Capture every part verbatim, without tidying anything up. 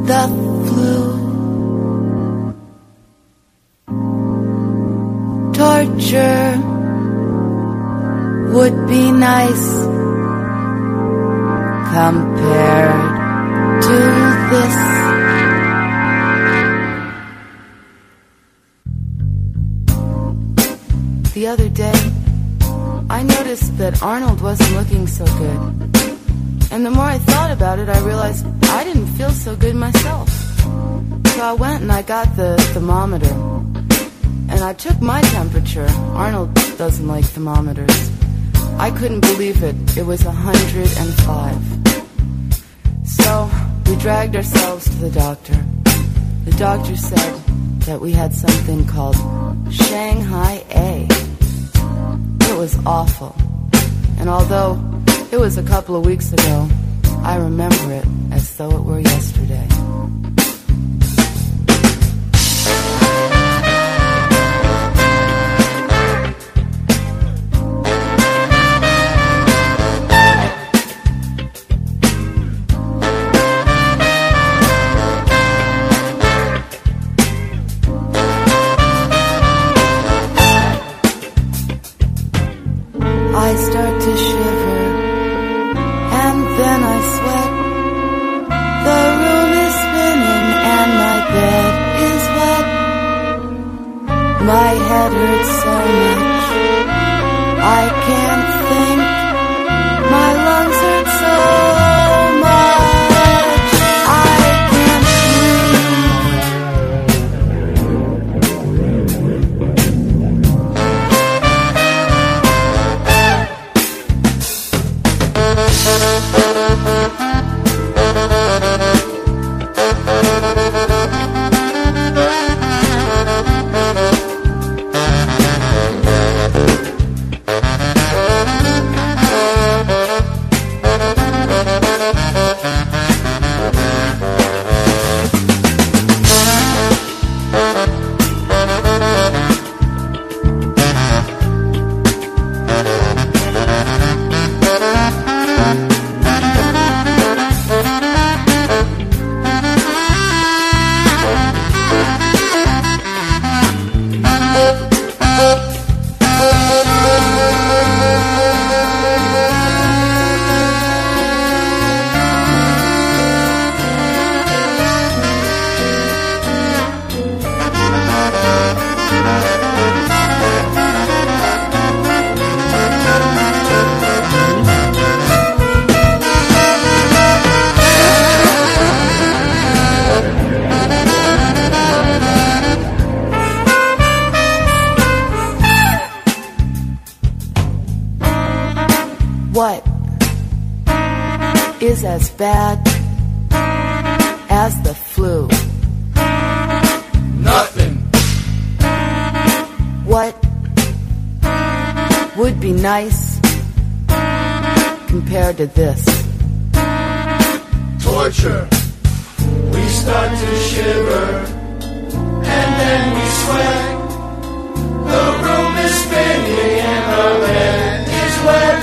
the flu. Torture would be nice compared to this. The other day, I noticed that Arnold wasn't looking so good. And the more I thought about it, I realized I didn't feel so good myself. So I went and I got the thermometer. And I took my temperature. Arnold doesn't like thermometers. I couldn't believe it. It was one hundred five. So we dragged ourselves to the doctor. The doctor said that we had something called Shanghai A. It was awful. And although it was a couple of weeks ago, I remember it as though it were yesterday. I start to shiver, and then I sweat. The room is spinning and my bed is wet. My head hurts so much I can't think. My lungs hurt so much I can't What is as bad as the flu? Nothing. What would be nice compared to this? Torture. We start to shiver, and then we sweat. The room is spinning and our bed is wet.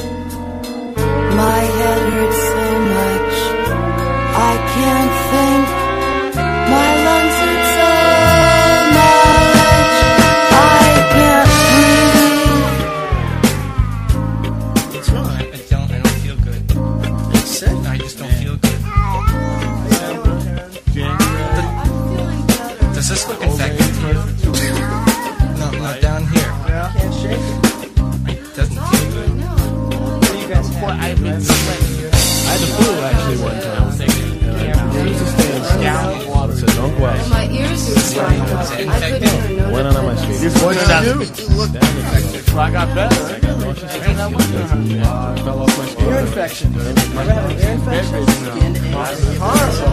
My head hurts so much I can't think. My lungs hurt so much I can't breathe. What's wrong? I don't. I don't feel good. It's sick. I just don't feel good. Does this look infected to you? No, not down here. Yeah. Can't shake it. It doesn't feel good. What do you guys have? Well, I've been sweating. I had the flu actually one time. I used to stay in snow water, so don't go And out. my ears were swelling up. I couldn't even notice. Went on my street. You're pointing at you? Well, I got better. I got nauseous. I fell off my skin. Ear infection. Ever had an ear infection? Horrible.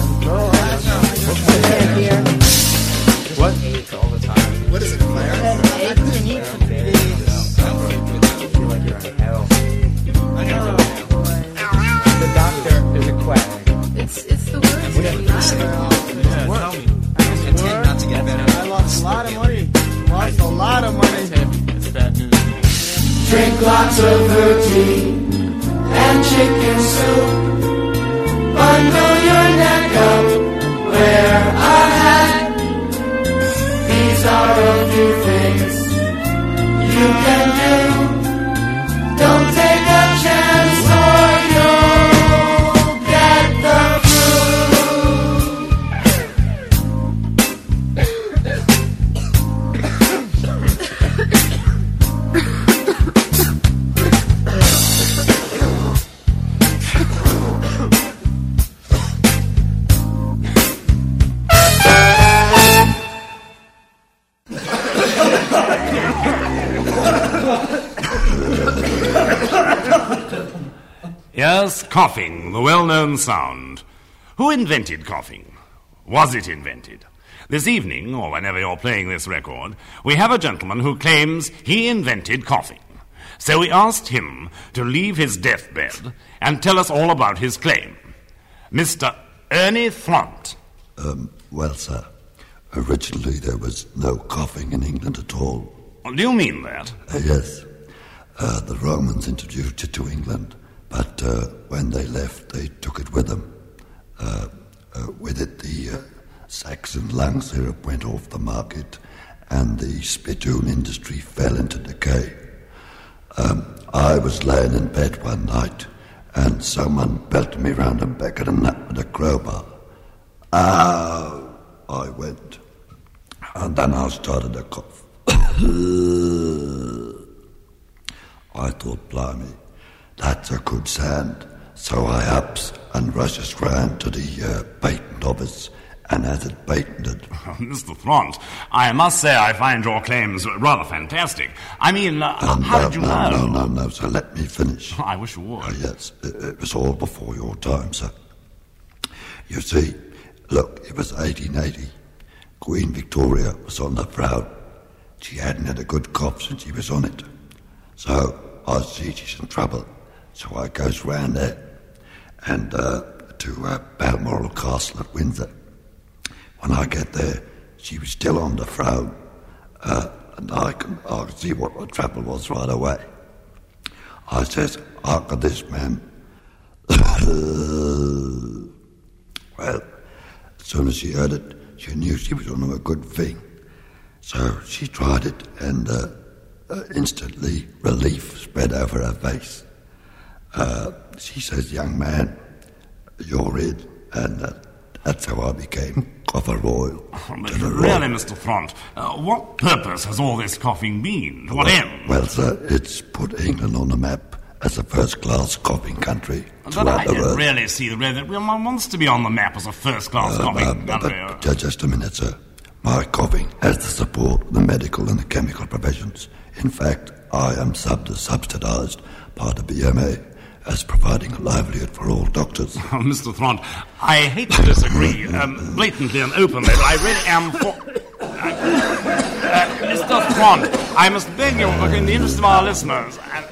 Can't hear. What? All the time. What is it, Claire? I couldn't eat for three days. I feel like you're in hell. I know. The doctor is a quack. It's it's the worst. Yeah, tell me. I intend not to get better. I lost a lot of money. Lost a lot of money. It's bad news. Drink lots of her tea and chicken soup. Bundle your neck up Yes, coughing, the well-known sound. Who invented coughing? Was it invented? This evening, or whenever you're playing this record, we have a gentleman who claims he invented coughing. So we asked him to leave his deathbed and tell us all about his claim. Mister Ernie Thront. Um, well, sir, originally there was no coughing in England at all. Do you mean that? Uh, yes. Uh, the Romans introduced it to England, but uh, when they left, they took it with them. Uh, uh, with it, the uh, Saxon lung syrup went off the market, and the spittoon industry fell into decay. Um, I was laying in bed one night, and someone belted me round the back of the neck with a crowbar. Ow! I went, and then I started to cough. I thought, blimey, that's a good sound. So I ups and rushes round to the uh, patent office and has it patented. Mister Thront, I must say I find your claims rather fantastic. I mean, uh, um, how no, did you no, know? No, no, no, sir, let me finish. I wish you would. Uh, yes, it, it was all before your time, sir. You see, look, it was eighteen eighty. Queen Victoria was on the throne. She hadn't had a good cough since she was on it. So I see she's in trouble. So I goes round there and uh, to uh, Balmoral Castle at Windsor. When I get there, she was still on the throne, uh, and I can I can see what the trouble was right away. I says, "After this, ma'am." Well, as soon as she heard it, she knew she was on a good thing. So she tried it, and uh, uh, instantly relief spread over her face. Uh, she says, "Young man, you're in," and uh, that's how I became Coffer Royal. Oh, but really, Mister Thront, uh, what purpose has all this coughing been? To what well, end? Well, sir, it's put England on the map as a first-class coughing country. But I don't really see the way that one wants to be on the map as a first-class Uh, coughing uh, but, country. but, uh, just a minute, sir. My coughing has the support of the medical and the chemical professions. In fact, I am sub- subsidised by the B M A as providing a livelihood for all doctors. Oh, Mister Thront, I hate to disagree, um, blatantly and openly, but I really am for... Uh, Mister Thront, I must beg you, in the interest of our listeners, and...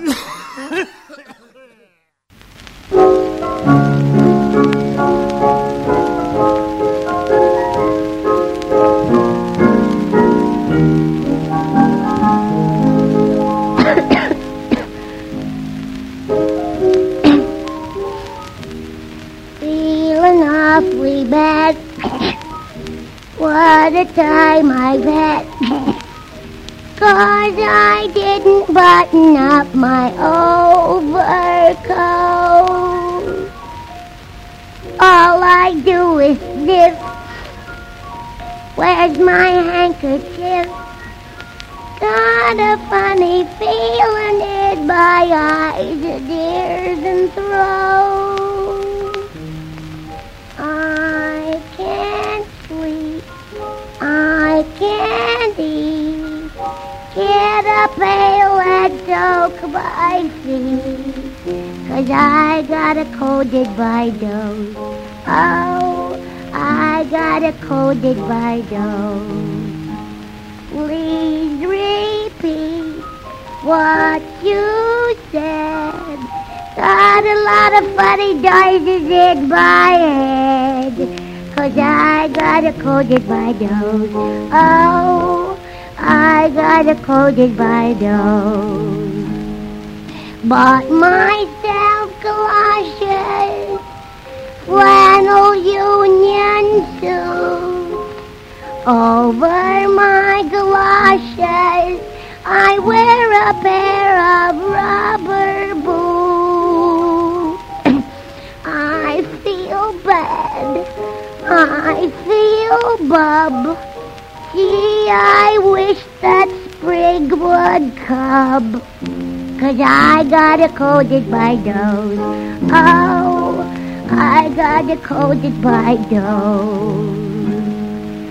Feeling awfully bad. What a time I've had. 'Cause I didn't button up my overcoat. All I do is sniff. Where's my handkerchief? Got a funny feeling in my eyes, ears, and throat. I can't sleep. I can't eat. Get a pail and soak my feet. 'Cause I got a cold by dose. Oh, I got a cold by dose. Please repeat what you said. Got a lot of funny noises in my head. 'Cause I got a cold by dose. Oh, I got a cold by dose. Bought myself galoshes, flannel union suit. Over my galoshes, I wear a pair of rubber boots. I feel bad. I feel bub. Gee, I wish that spring would come. 'Cause I got a cold by dose. Oh, I got a cold by dose.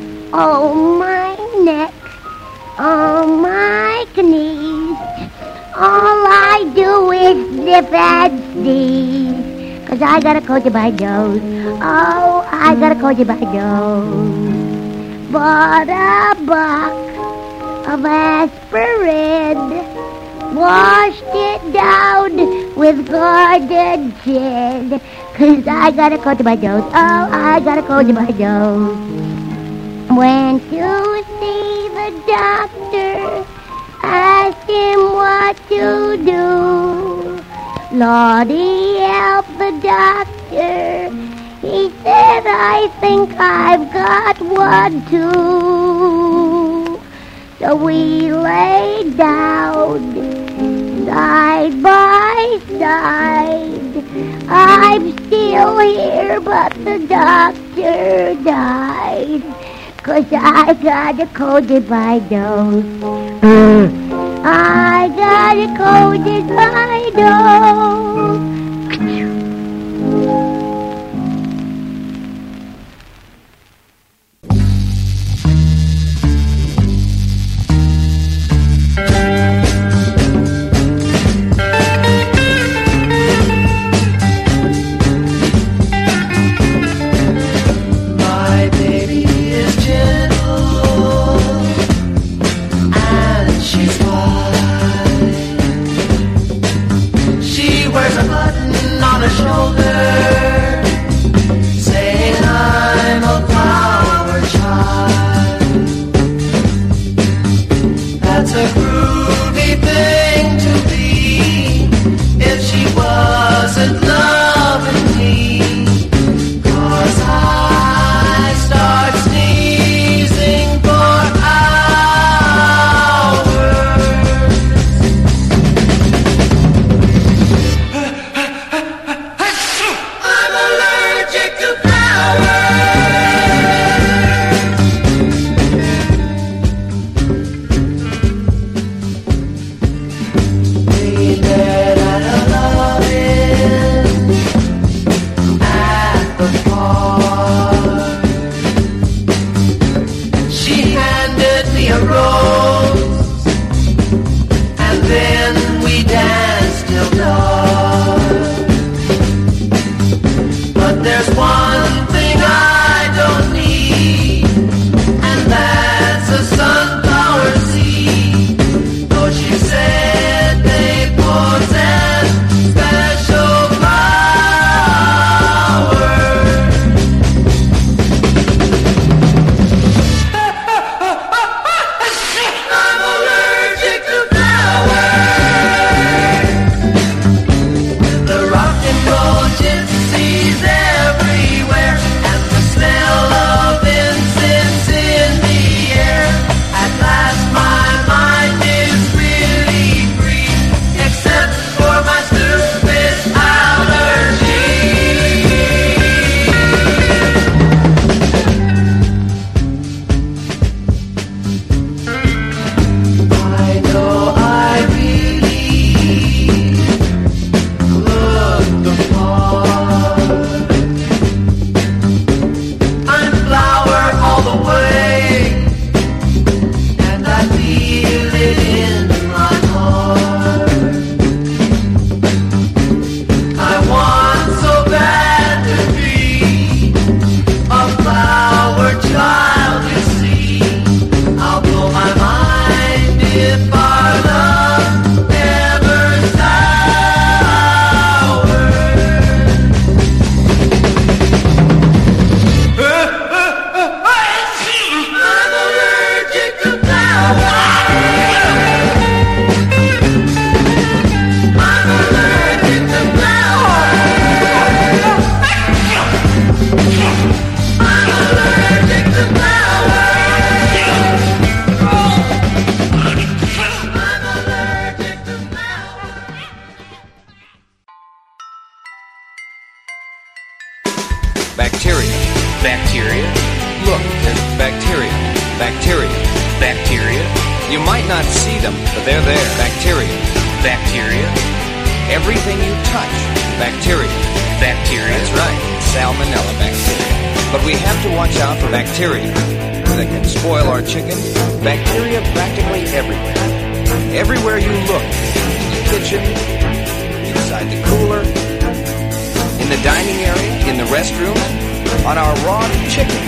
Oh, my neck, oh, my knees, all I do is sniff and sneeze. Cause I got a cold in my nose. Oh, I got a cold in my nose. Bought a box of aspirin. Washed it down with garden gin. Cause I got a cold in my nose. Oh, I got a cold in my nose. Went to see the doctor. Asked him what to do. Lordy, help the doctor. He said, I think I've got one too. So we lay down, side by side. I'm still here, but the doctor died. Cause I got a cold in my nose. I got a cold in my nose. Bacteria. Bacteria? Look, there's bacteria. Bacteria. Bacteria? You might not see them, but they're there. Bacteria. Bacteria? Everything you touch. Bacteria. Bacteria? That's right. Salmonella bacteria. But we have to watch out for bacteria that can spoil our chicken. Bacteria practically everywhere. Everywhere you look. kitchen, inside the cooler, in the dining area, in the restroom, on our raw chicken.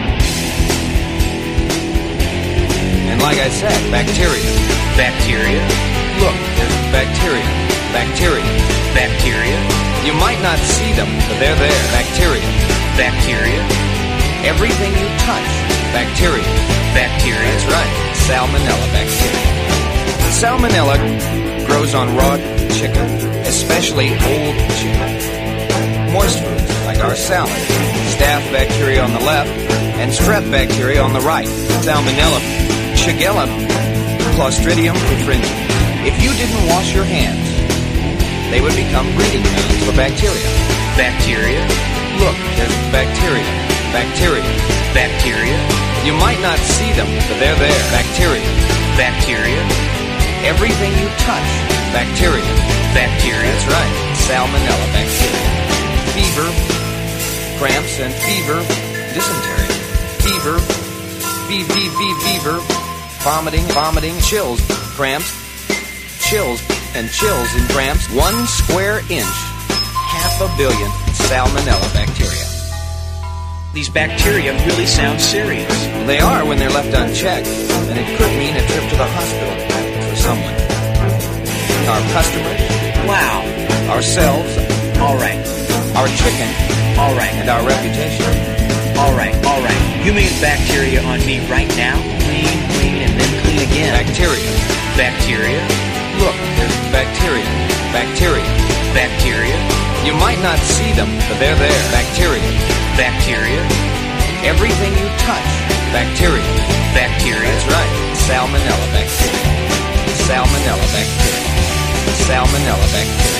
And like I said, bacteria. Bacteria. Look, there's bacteria. Bacteria. Bacteria. You might not see them, but they're there. Bacteria. Bacteria. Everything you touch. Bacteria. Bacteria. That's right. Salmonella bacteria. Salmonella grows on raw chicken, especially old chicken. Moist foods, like our salad. Staph bacteria on the left, and strep bacteria on the right. Salmonella, Shigella, Clostridium perfringens. If you didn't wash your hands, they would become breeding grounds for bacteria. Bacteria? Look, there's bacteria. Bacteria. Bacteria. You might not see them, but they're there. Bacteria. Bacteria. Everything you touch. Bacteria. Bacteria. That's right. Salmonella bacteria. Fever, cramps, and fever, dysentery. Fever, fee, fee, fee, fever, vomiting, vomiting, chills, cramps, chills, and chills and cramps. One square inch, half a billion salmonella bacteria. These bacteria really sound serious. They are when they're left unchecked, and it could mean a trip to the hospital for someone. Our customers. Wow. Ourselves. All right. Our chicken. All right. And our reputation. All right, all right. You mean bacteria on me right now? Clean, clean, and then clean again. Bacteria. Bacteria. Look, there's bacteria. Bacteria. Bacteria. You might not see them, but they're there. Bacteria. Bacteria. Everything you touch. Bacteria. Bacteria. That's right. Salmonella bacteria. Salmonella bacteria. Salmonella bacteria.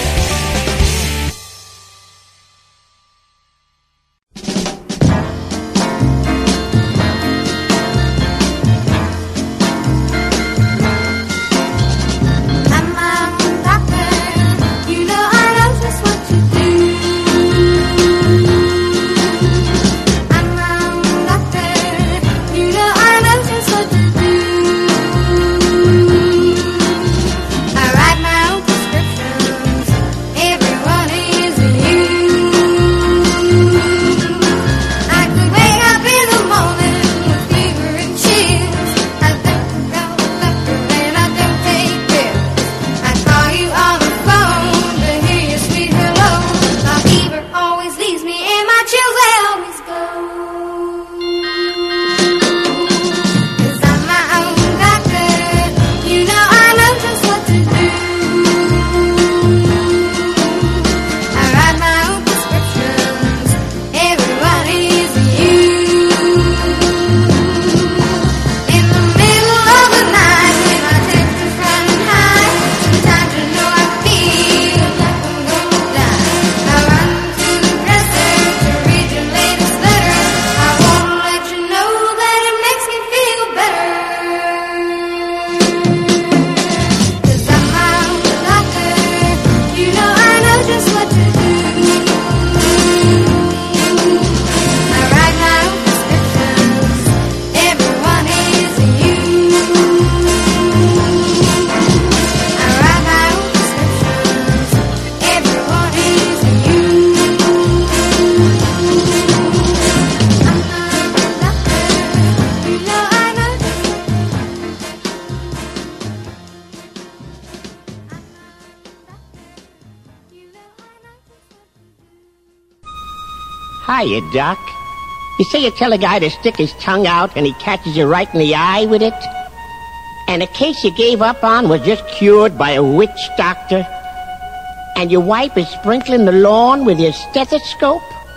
Hiya, Doc. You say you tell a guy to stick his tongue out and he catches you right in the eye with it? And a case you gave up on was just cured by a witch doctor? And your wife is sprinkling the lawn with your stethoscope?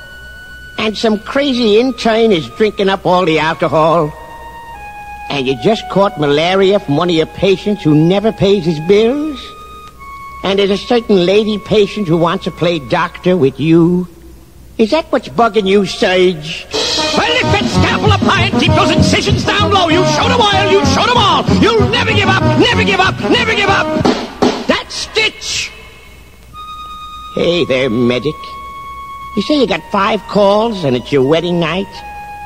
And some crazy intern is drinking up all the alcohol? And you just caught malaria from one of your patients who never pays his bills? And there's a certain lady patient who wants to play doctor with you? Is that what's bugging you, Sage? Well, if it's Scalpel Appliance, keep those incisions down low. You showed them all, you showed them all. You'll never give up, never give up, never give up. That's Stitch. Hey there, medic. You say you got five calls and it's your wedding night?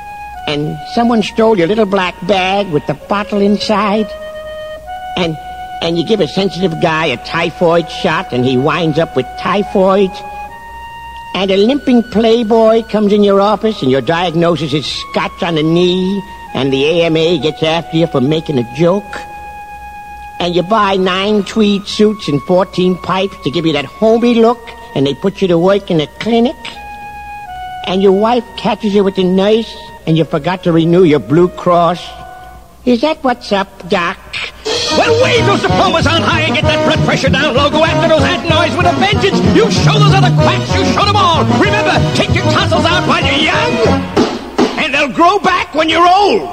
And someone stole your little black bag with the bottle inside? And and you give a sensitive guy a typhoid shot and he winds up with typhoid, and a limping playboy comes in your office and your diagnosis is scotch on the knee, and the A M A gets after you for making a joke, and you buy nine tweed suits and fourteen pipes to give you that homey look, and they put you to work in a clinic, and your wife catches you with the nurse and you forgot to renew your Blue Cross. Is that what's up, Doc? Well, wave those diplomas on high and get that blood pressure down low. Go after those adenoids with a vengeance. You show those other quacks, you show them all. Remember, take your tonsils out while you're young, and they'll grow back when you're old.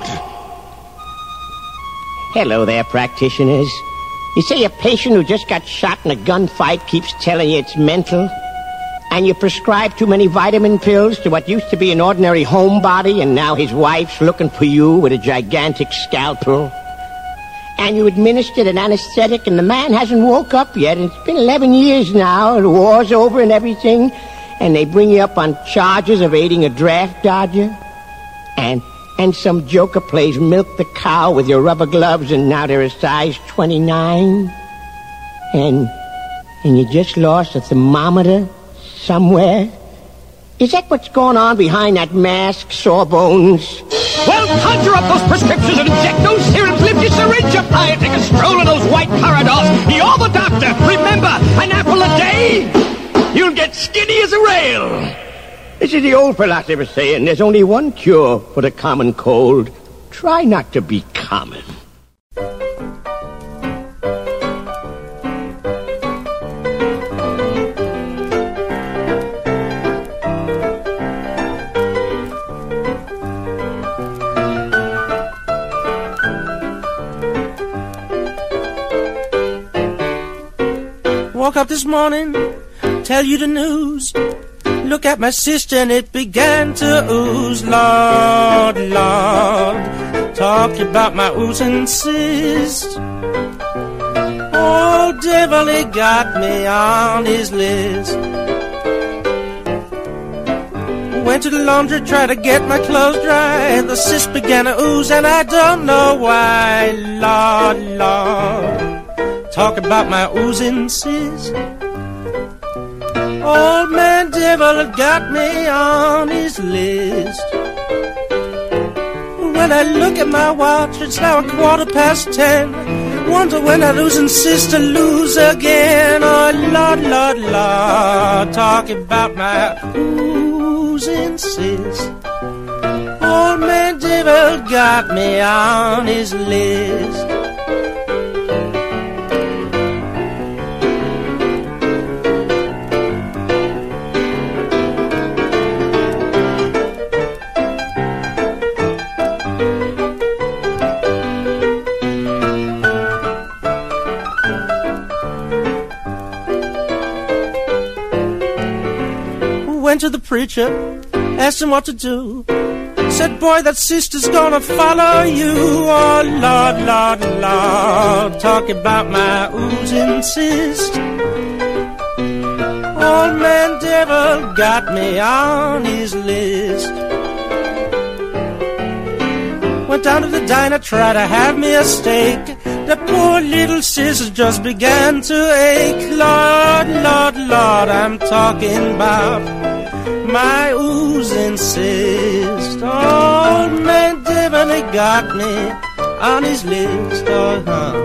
Hello there, practitioners. You say a patient who just got shot in a gunfight keeps telling you it's mental, and you prescribe too many vitamin pills to what used to be an ordinary homebody, and now his wife's looking for you with a gigantic scalpel. And you administered an anesthetic, and the man hasn't woke up yet, and it's been eleven years now, the war's over and everything, and they bring you up on charges of aiding a draft dodger, and and some joker plays milk the cow with your rubber gloves, and now they're a size twenty-nine, and and you just lost a thermometer somewhere. Is that what's going on behind that mask, Sawbones? Well, conjure up those prescriptions and inject those serums. Lift your syringe up high and take a stroll in those white corridors. You're the doctor. Remember, an apple a day, you'll get skinny as a rail. This is the old philosopher saying there's only one cure for the common cold. Try not to be common. Woke up this morning, tell you the news. Look at my sister and it began to ooze. Lord, Lord, talk about my oozing cyst. Oh, devil, he got me on his list. Went to the laundry, tried to get my clothes dry. The cyst began to ooze and I don't know why. Lord, Lord, talk about my oozing cyst. Old man devil got me on his list. When I look at my watch, it's now a quarter past ten. Wonder when I lose insist to lose again. Oh, Lord, Lord, Lord, talk about my oozing cyst. Old man devil got me on his list. Went to the preacher, asked him what to do. Said, boy, that sister's gonna follow you. Oh, Lord, Lord, Lord, talk about my oozing cyst. Old man devil got me on his list. Went down to the diner, tried to have me a steak. The poor little sister just began to ache. Lord, Lord, Lord, I'm talking about my oozing cyst. Old man devil, he got me on his list. Uh-huh.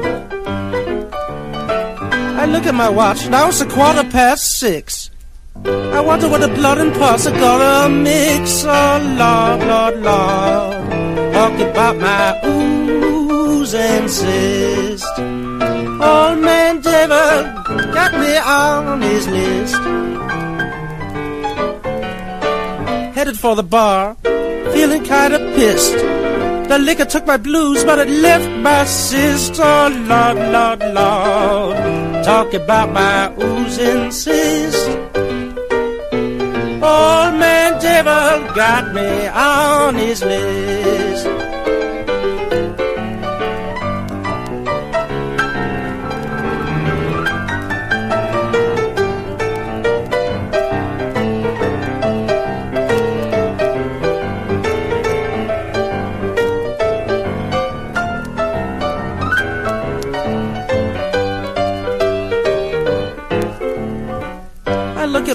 I look at my watch, now it's a quarter past six. I wonder what the blood and pulse are gonna mix. Oh, Lord, Lord, Lord, talk about my oozing cyst. Old man devil got me on his list. Headed for the bar, feeling kinda pissed. The liquor took my blues, but it left my cyst. Oh, Lord, Lord, Lord, talk about my oozing cyst. Old man devil got me on his list.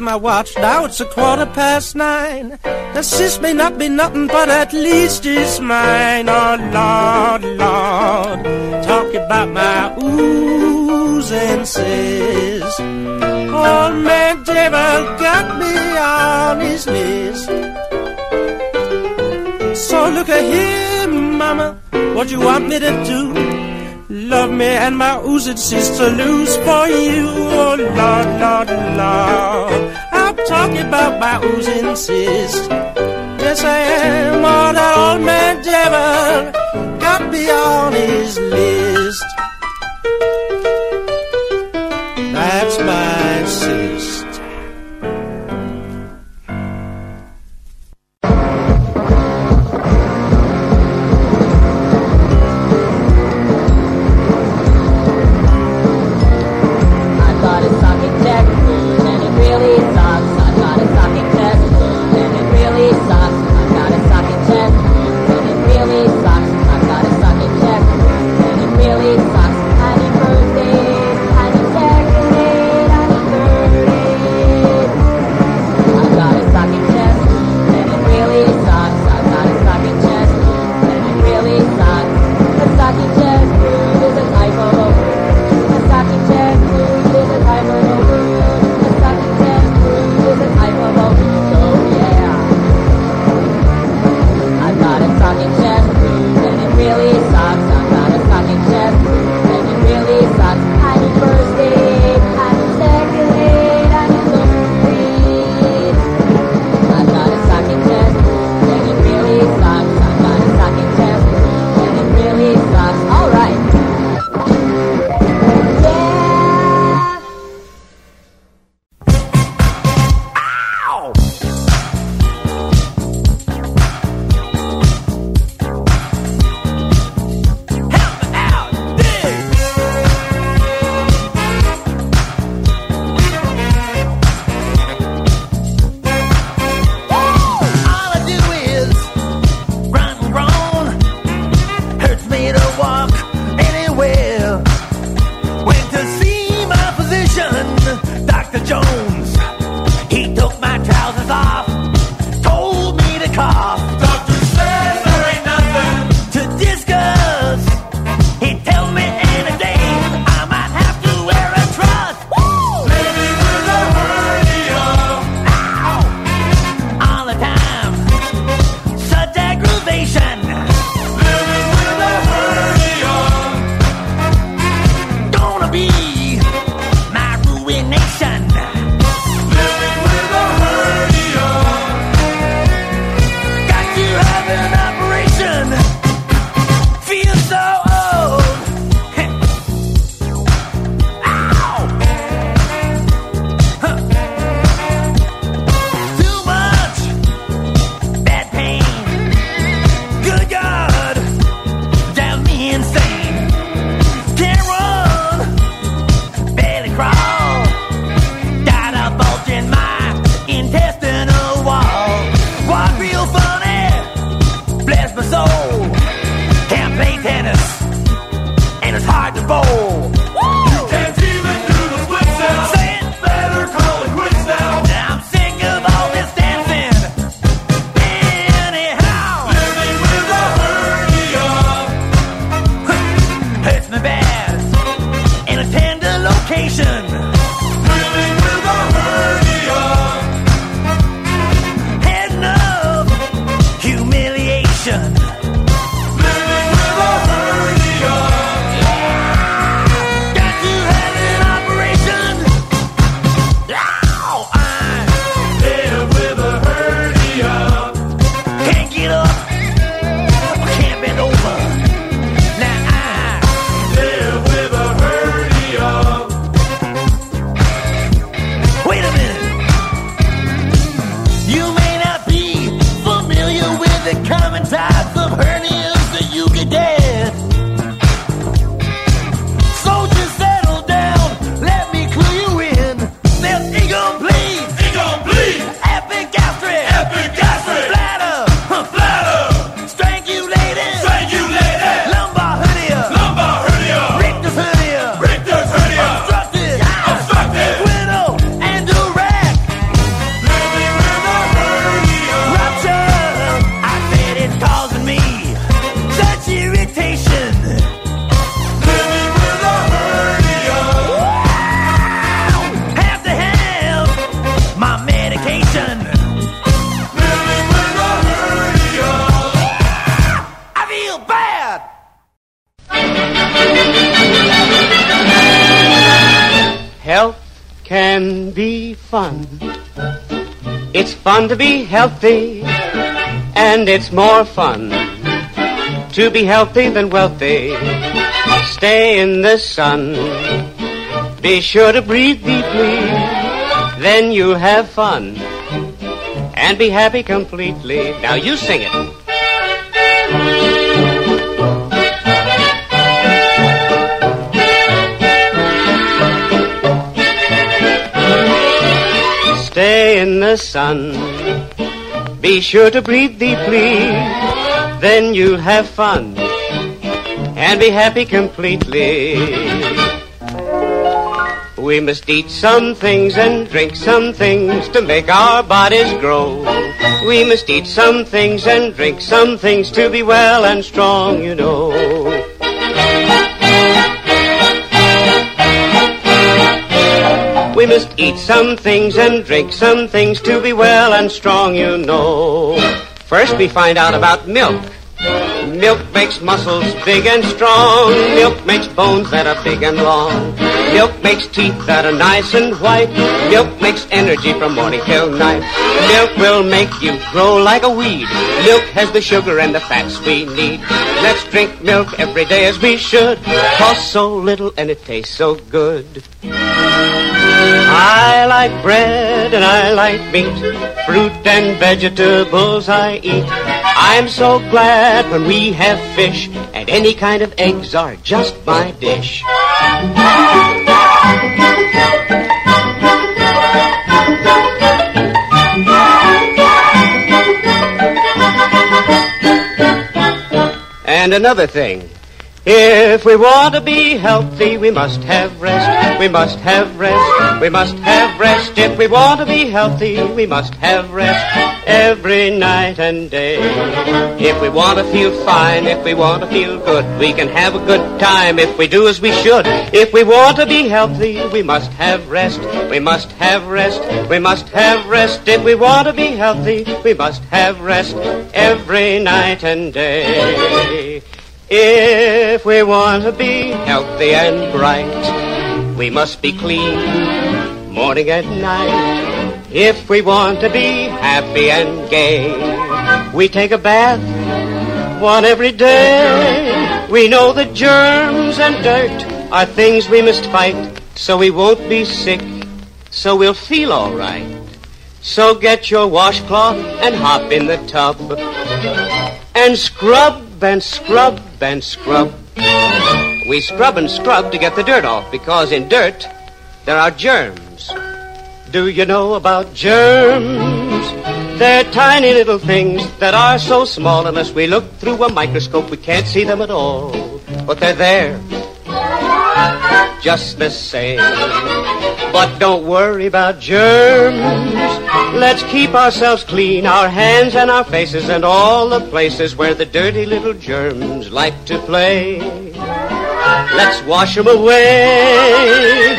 my watch, now it's a quarter past nine. The sis may not be nothing, but at least it's mine. Oh, Lord, Lord, talk about my oohs and sis. Old man Devil got me on his list. So look at here, mama, what you want me to do? Love me and my oozed sister lose for you. Oh, Lord, Lord, Lord, I'm talking about my oozing sis. Yes, I am. Oh, that old man Devil got me on his list. That's my sister. can be fun. It's fun to be healthy, and it's more fun to be healthy than wealthy. Stay in the sun. Be sure to breathe deeply. Then you'll have fun and be happy completely. Now you sing it. Stay in the sun. Be sure to breathe deeply. Then you'll have fun and be happy completely. We must eat some things and drink some things to make our bodies grow. We must eat some things and drink some things to be well and strong, you know. We must eat some things and drink some things to be well and strong, you know. First we find out about milk. Milk makes muscles big and strong. Milk makes bones that are big and long. Milk makes teeth that are nice and white. Milk makes energy from morning till night. Milk will make you grow like a weed. Milk has the sugar and the fats we need. Let's drink milk every day as we should. Costs so little and it tastes so good. I like bread and I like meat. Fruit and vegetables I eat. I'm so glad when we have fish, and any kind of eggs are just my dish. And another thing. If we want to be healthy, we must have rest. We must have rest. We must have rest. If we want to be healthy, we must have rest every night and day. If we want to feel fine, if we want to feel good, we can have a good time if we do as we should. If we want to be healthy, we must have rest. We must have rest. We must have rest. If we want to be healthy, we must have rest every night and day. If we want to be healthy and bright, we must be clean morning and night. If we want to be happy and gay, we take a bath one every day. We know that germs and dirt are things we must fight, so we won't be sick, so we'll feel all right. So get your washcloth and hop in the tub and scrub and scrub and scrub. We scrub and scrub to get the dirt off, because in dirt there are germs. Do you know about germs? They're tiny little things that are so small, unless we look through a microscope we can't see them at all. But they're there, just the same. But don't worry about germs. Let's keep ourselves clean, our hands and our faces and all the places where the dirty little germs like to play. Let's wash them away.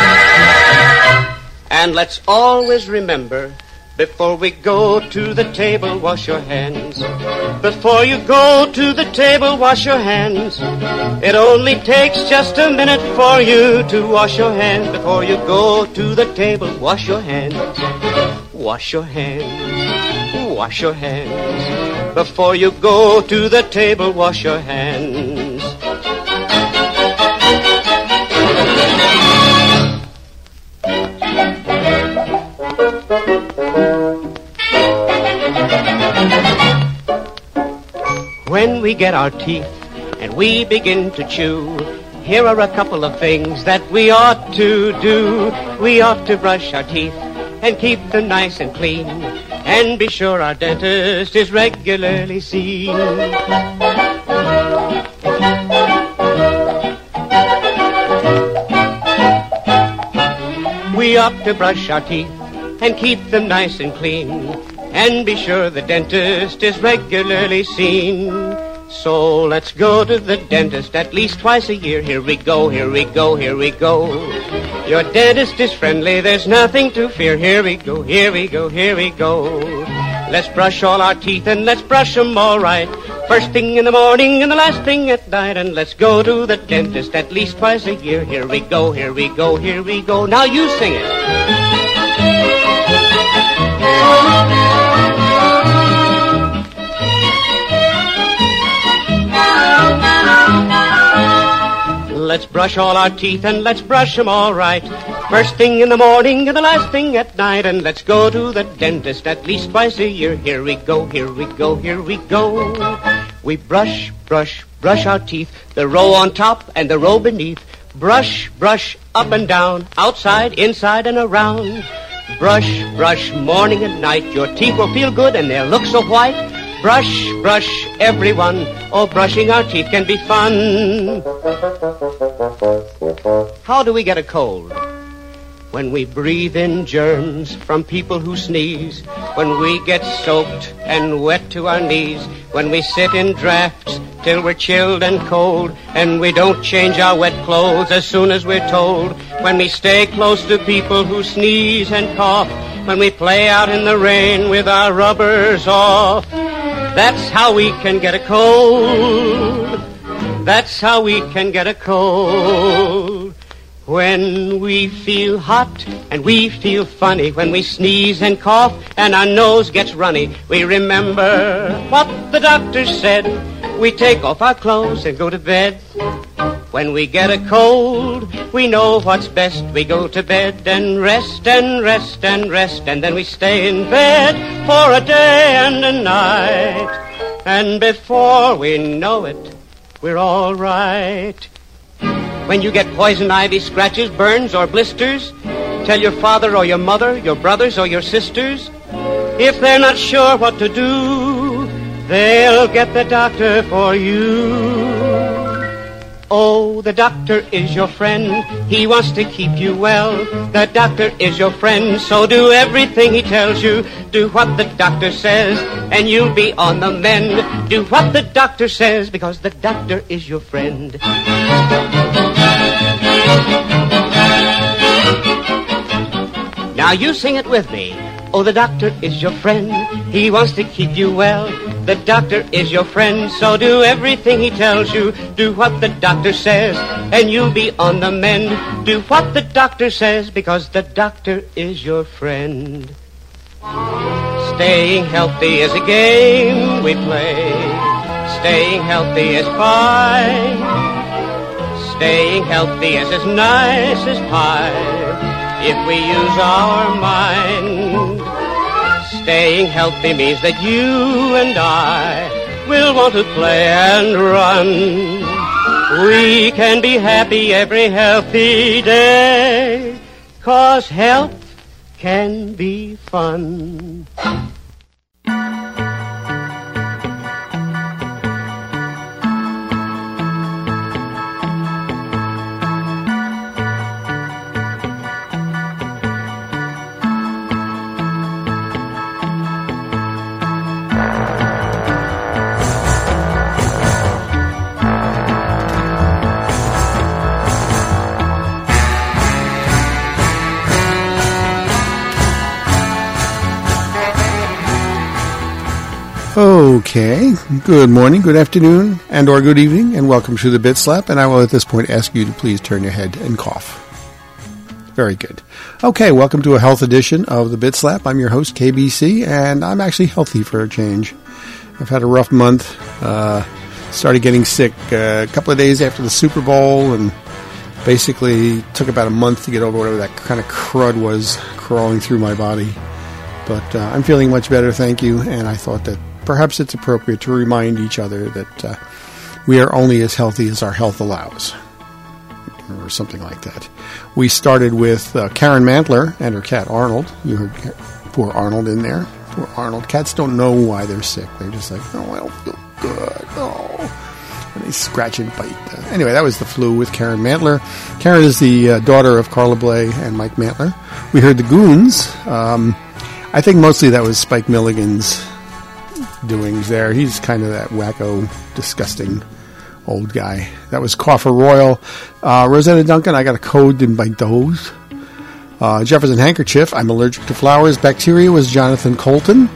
And let's always remember, before we go to the table, wash your hands. Before you go to the table, wash your hands. It only takes just a minute for you to wash your hands. Before you go to the table, wash your hands. Wash your hands. Wash your hands. Before you go to the table, wash your hands. When we get our teeth and we begin to chew, here are a couple of things that we ought to do. We ought to brush our teeth and keep them nice and clean, and be sure our dentist is regularly seen. We ought to brush our teeth and keep them nice and clean, and be sure the dentist is regularly seen. So let's go to the dentist at least twice a year. Here we go, here we go, here we go. Your dentist is friendly, there's nothing to fear. Here we go, here we go, here we go. Let's brush all our teeth and let's brush them all right. First thing in the morning and the last thing at night. And let's go to the dentist at least twice a year. Here we go, here we go, here we go. Now you sing it. Let's brush all our teeth and let's brush them all right. First thing in the morning and the last thing at night. And let's go to the dentist at least twice a year. Here we go, here we go, here we go. We brush, brush, brush our teeth. The row on top and the row beneath. Brush, brush, up and down, outside, inside, and around. Brush, brush, morning and night. Your teeth will feel good and they'll look so white. Brush, brush, everyone. Oh, brushing our teeth can be fun. How do we get a cold? When we breathe in germs from people who sneeze. When we get soaked and wet to our knees. When we sit in drafts till we're chilled and cold. And we don't change our wet clothes as soon as we're told. When we stay close to people who sneeze and cough. When we play out in the rain with our rubbers off. That's how we can get a cold. That's how we can get a cold. When we feel hot and we feel funny. When we sneeze and cough and our nose gets runny. We remember what the doctor said. We take off our clothes and go to bed. When we get a cold, we know what's best. We go to bed and rest and rest and rest. And then we stay in bed for a day and a night. And before we know it, we're all right. When you get poison ivy, scratches, burns, or blisters, tell your father or your mother, your brothers or your sisters. If they're not sure what to do, they'll get the doctor for you. Oh, the doctor is your friend. He wants to keep you well. The doctor is your friend, so do everything he tells you. Do what the doctor says, and you'll be on the mend. Do what the doctor says, because the doctor is your friend. Now you sing it with me. Oh, the doctor is your friend. He wants to keep you well. The doctor is your friend, so do everything he tells you. Do what the doctor says, and you'll be on the mend. Do what the doctor says, because the doctor is your friend. Staying healthy is a game we play. Staying healthy is fine. Staying healthy is as nice as pie, if we use our mind. Staying healthy means that you and I will want to play and run. We can be happy every healthy day, 'cause health can be fun. Okay, good morning, good afternoon, and or good evening, and welcome to the Bit Slap, and I will at this point ask you to please turn your head and cough. Very good. Okay, welcome to a health edition of the Bit Slap. I'm your host, K B C, and I'm actually healthy for a change. I've had a rough month, uh, started getting sick uh, a couple of days after the Super Bowl, and basically took about a month to get over whatever that kind of crud was crawling through my body. But uh, I'm feeling much better, thank you, and I thought that perhaps it's appropriate to remind each other that uh, we are only as healthy as our health allows, or something like that. We started with uh, Karen Mantler and her cat Arnold. You heard poor Arnold in there. Poor Arnold. Cats don't know why they're sick. They're just like, oh, I don't feel good. Oh. And they scratch and bite. Uh, anyway, that was the flu with Karen Mantler. Karen is the uh, daughter of Carla Bley and Mike Mantler. We heard the Goons. Um, I think mostly that was Spike Milligan's doings there. He's kind of that wacko, disgusting old guy. That was Coffer Royal. Uh, Rosetta Duncan, I got a cold in my nose. Uh, Jefferson Handkerchief, I'm allergic to flowers. Bacteria was Jonathan Colton.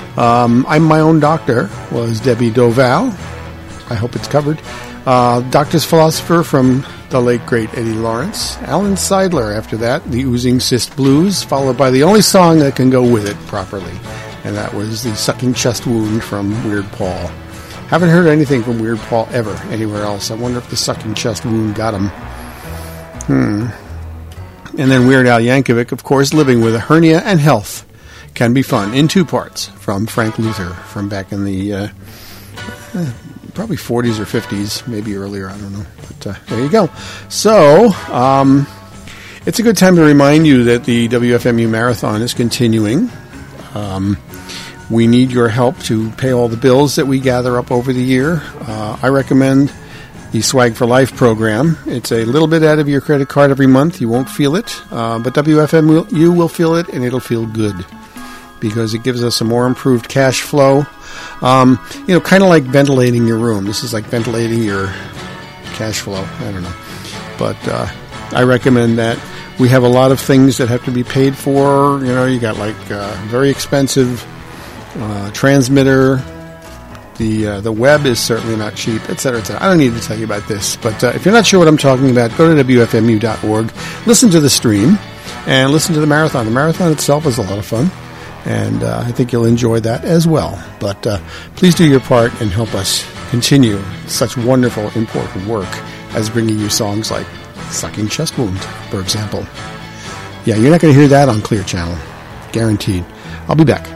Um, I'm My Own Doctor was Debbie Doval. I hope it's covered. Uh, Doctor's Philosopher from the late, great Eddie Lawrence. Alan Seidler after that, The Oozing Cyst Blues, followed by the only song that can go with it properly, and that was The Sucking Chest Wound from Weird Paul. Haven't heard anything from Weird Paul ever anywhere else. I wonder if the Sucking Chest Wound got him. Hmm. And then Weird Al Yankovic, of course, Living with a Hernia and Health Can Be Fun, in two parts, from Frank Luther, from back in the uh, eh, probably forties or fifties, maybe earlier, I don't know. But uh, there you go. So, um, it's a good time to remind you that the W F M U Marathon is continuing. Um, we need your help to pay all the bills that we gather up over the year. Uh, I recommend the Swag for Life program. It's a little bit out of your credit card every month. You won't feel it, uh, but W F M U will feel it, and it'll feel good because it gives us a more improved cash flow. Um, you know, kind of like ventilating your room. This is like ventilating your cash flow. I don't know. But uh, I recommend that. We have a lot of things that have to be paid for. You know, you got like uh, very expensive uh, transmitter. The uh, the web is certainly not cheap, et cetera, et cetera. I don't need to tell you about this. But uh, if you're not sure what I'm talking about, go to W F M U dot org, listen to the stream, and listen to the marathon. The marathon itself is a lot of fun. And uh, I think you'll enjoy that as well. But uh, please do your part and help us continue such wonderful, important work as bringing you songs like Sucking Chest Wound, for example. Yeah, you're not going to hear that on Clear Channel. Guaranteed. I'll be back.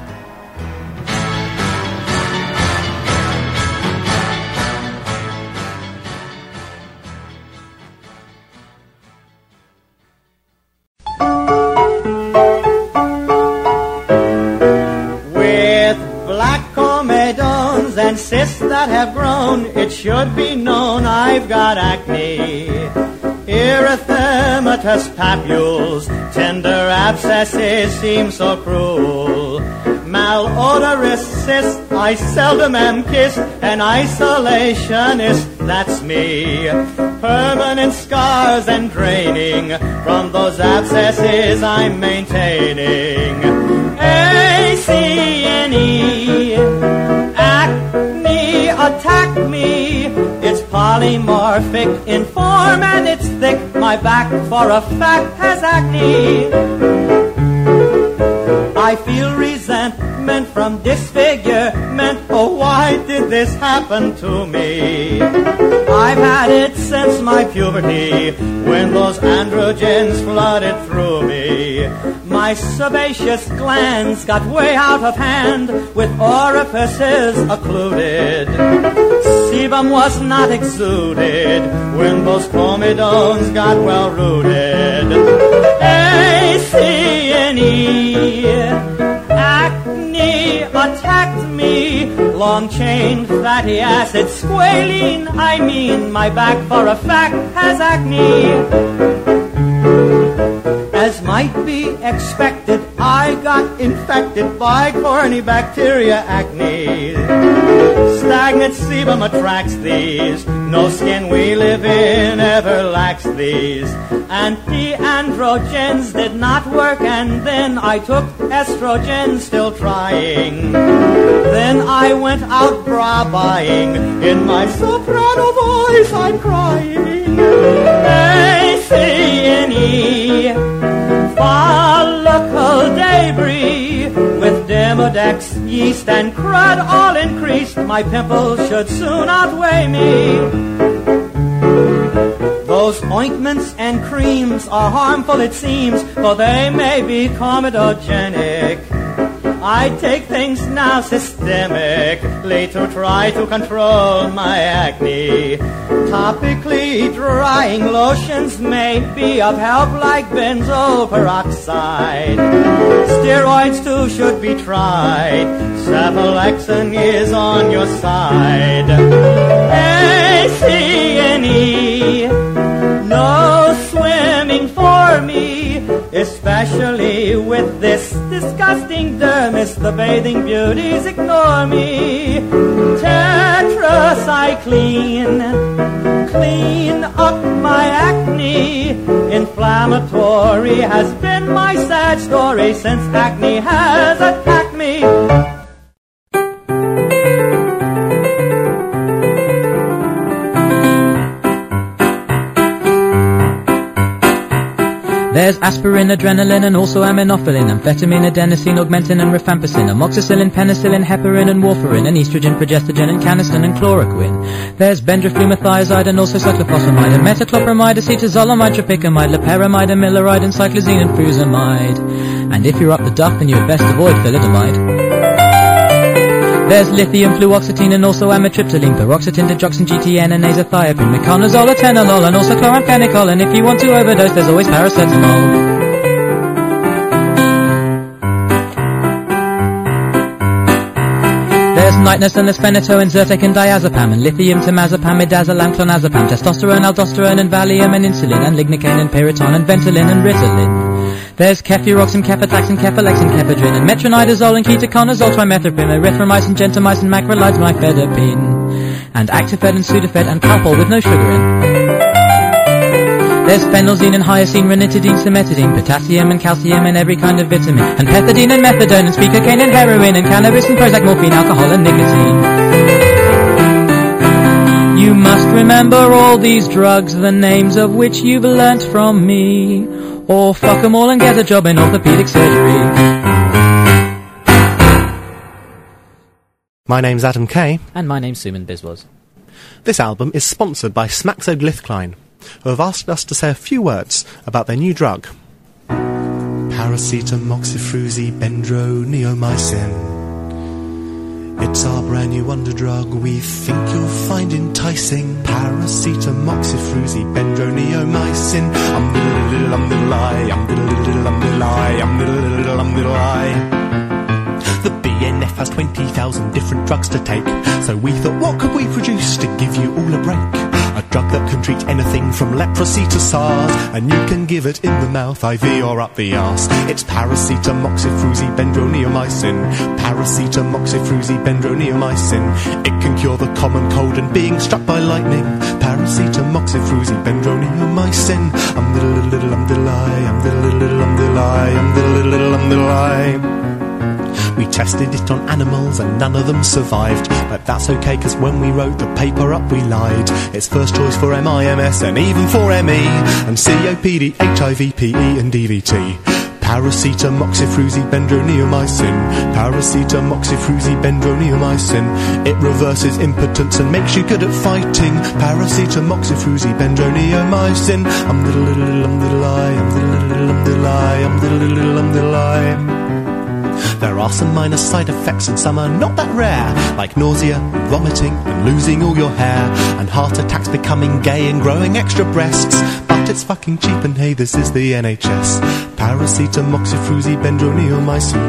Cysts that have grown, it should be known I've got acne. Erythematous papules, tender abscesses seem so cruel. Malodorous cysts, I seldom am kissed, an isolationist, that's me. Permanent scars and draining, from those abscesses I'm maintaining. A C N E, acne, attack me. It's polymorphic in form and it's thick. My back for a fact has acne. I feel resentment from disfigurement. Oh, why did this happen to me? I've had it since my puberty, when those androgens flooded through me. My sebaceous glands got way out of hand, with orifices occluded. Sebum was not exuded, when those comedones got well rooted. A C N E, acne attacked me. Long-chain fatty acid squalene, I mean my back for a fact has acne. As might be expected, I got infected by Corynebacteria acne. Stagnant sebum attracts these. No skin we live in ever lacks these. Anti-androgens did not work, and then I took estrogen, still trying. Then I went out bra buying. In my soprano voice I'm crying. A C N E, follicle debris, with Demodex, yeast, and crud all increased. My pimples should soon outweigh me. Those ointments and creams are harmful, it seems, for they may be comedogenic. I take things now systemically to try to control my acne. Topically drying lotions may be of help, like benzoyl peroxide. Steroids too should be tried. Cephalexin is on your side. A C N E, no swimming for me, especially with this disgusting dermis. The bathing beauties ignore me. Tetracycline, clean up my acne. Inflammatory has been my sad story since acne has attacked me. There's aspirin, adrenaline, and also aminophylline, amphetamine, adenosine, augmentin, and rifampicin, amoxicillin, penicillin, heparin, and warfarin, and estrogen, progestogen, and canesten, and chloroquine. There's bendraflumethiazide, and also cyclophosphamide, and metoclopramide, acetazolamide, tropicamide, loperamide, amiloride, and cyclazine, and fusamide. And if you're up the duff, then you had best avoid thalidomide. There's lithium, fluoxetine, and also amitriptyline, paroxetine, digoxin, G T N, and azathioprine, meconazole, atenolol, and also chloramphenicol. And if you want to overdose, there's always paracetamol. There's nightness, and there's phenytoin, Zyrtec, and diazepam, and lithium, temazepam, midazolam, clonazepam, testosterone, aldosterone, and Valium, and insulin, and lignocaine, and Piriton, and Ventolin, and Ritalin. There's cefuroxime, cefotaxime, cefolex, and cephedrine, and metronidazole, and ketoconazole, trimethoprim, erythromycin, gentamicin, macrolides, mifedapine, and Actifed, and Sudafed, and Calpol with no sugar in. There's phenelzine, and hyoscine, ranitidine, cimetidine, potassium, and calcium, and every kind of vitamin, and pethidine, and methadone, and speakercane, and heroin, and cannabis, and Prozac, morphine, alcohol, and nicotine. You must remember all these drugs, the names of which you've learnt from me, or fuck 'em all and get a job in orthopedic surgery. My name's Adam Kay. And my name's Suman Biswas. This album is sponsored by SmaxoGlythkline, who have asked us to say a few words about their new drug. Paracetamol-oxyfruzy-bendro-neomycin. It's our brand new wonder drug we think you'll find enticing. Paracetamol-oxyfruzy-bendro-neomycin. Um diddle diddle um diddle I, um diddle diddle um diddle I, um diddle diddle um diddle I. The B N F has twenty thousand different drugs to take, so we thought, what could we produce to give you all a break? A drug that can treat anything from leprosy to SARS, and you can give it in the mouth, I V or up the arse. It's paracetamol-oxyfruzy-bendro-neomycin. Paracetamol-oxyfruzy-bendro-neomycin. It can cure the common cold and being struck by lightning. Paracetamol-oxyfruzy-bendro-neomycin. Um diddle diddle um diddle I, um diddle diddle um diddle I, um diddle diddle um diddle I. We tested it on animals and none of them survived, but that's okay, cause when we wrote the paper up we lied. It's first choice for M I M S and even for M E, and C O P D, H I V, P E and D V T. Paracetamol-oxyfruzy-bendro-neomycin. Paracetamol-oxyfruzy-bendro-neomycin. It reverses impotence and makes you good at fighting. Paracetamol-oxyfruzy-bendro-neomycin. Um diddle diddle um diddle I, um diddle diddle um diddle I, um diddle diddle um diddle I. There are some minor side effects and some are not that rare, like nausea, vomiting and losing all your hair, and heart attacks, becoming gay and growing extra breasts. But it's fucking cheap and hey, this is the N H S. Paracetamol-oxyfruzy-bendro-neomycin.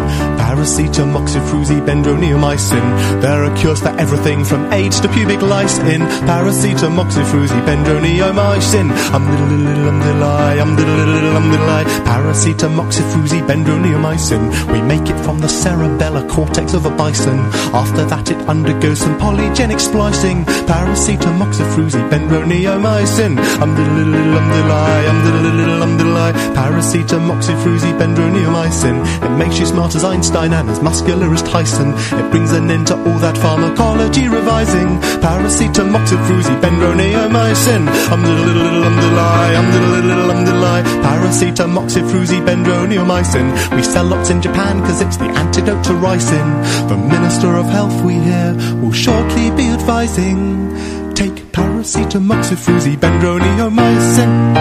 Paracetamol-oxyfruzy-bendro-neomycin. There are cures for everything from AIDS to pubic lice in Paracetamol-oxyfruzy-bendro-neomycin. Um diddle diddle um diddle I, um diddle diddle um diddle I. Paracetamol-oxyfruzy-bendro-neomycin. We make it from the cerebellar cortex of a bison. After that it undergoes some polygenic splicing. Paracetamol-oxyfruzy-bendro-neomycin. Um diddle diddle um diddle I, um diddle diddle um diddle I. Paracetamol-oxyfruzy-bendro-neomycin. It makes you smart as Einstein and as muscular as Tyson. It brings an end to all that pharmacology revising. Paracetamol-oxyfruzy-bendro-neomycin. Um diddle diddle um diddle I, um diddle diddle um diddle I. Paracetamol-oxyfruzy-bendro-neomycin. We sell lots in Japan cause it's the antidote to ricin. The Minister of Health we hear will shortly be advising. Take paracetamol-oxyfruzy-bendro-neomycin.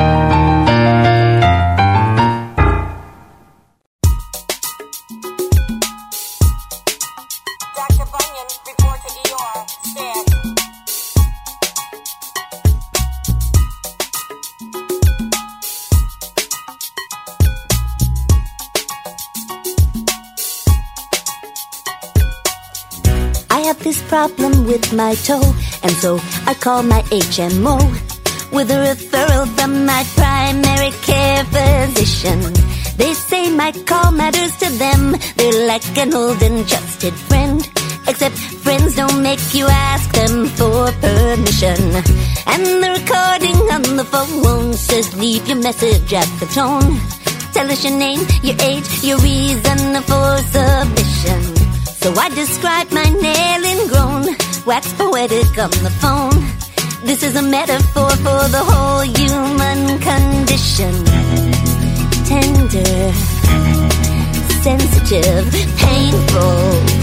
This problem with my toe, and so I call my H M O with a referral from my primary care physician. They say my call matters to them. They're like an old and trusted friend, except friends don't make you ask them for permission. And the recording on the phone says leave your message at the tone. Tell us your name, your age, your reason for submission. So I describe my nail ingrown, wax poetic on the phone. This is a metaphor for the whole human condition. tender, sensitive, painful.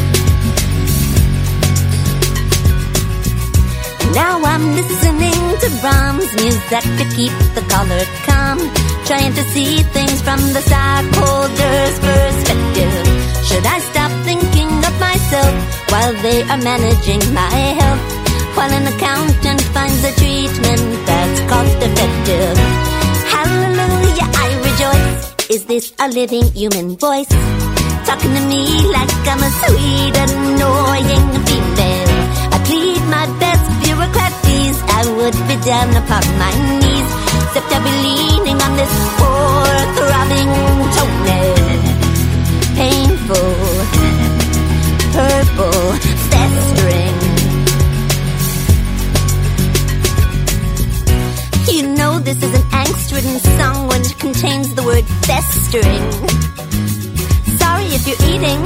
Now I'm listening to Brahms' music to keep the color calm, trying to see things from the stockholder's perspective. Should I stop thinking of myself while they are managing my health, while an accountant finds a treatment that's cost-effective? Hallelujah, I rejoice. Is this a living human voice, talking to me like I'm a sweet, annoying female? I plead my best bureaucracies, I would be down upon my knees, except I'd be leaning on this poor throbbing toenail. Painful, purple, festering. You know this is an angst-ridden song when it contains the word festering. Sorry if you're eating.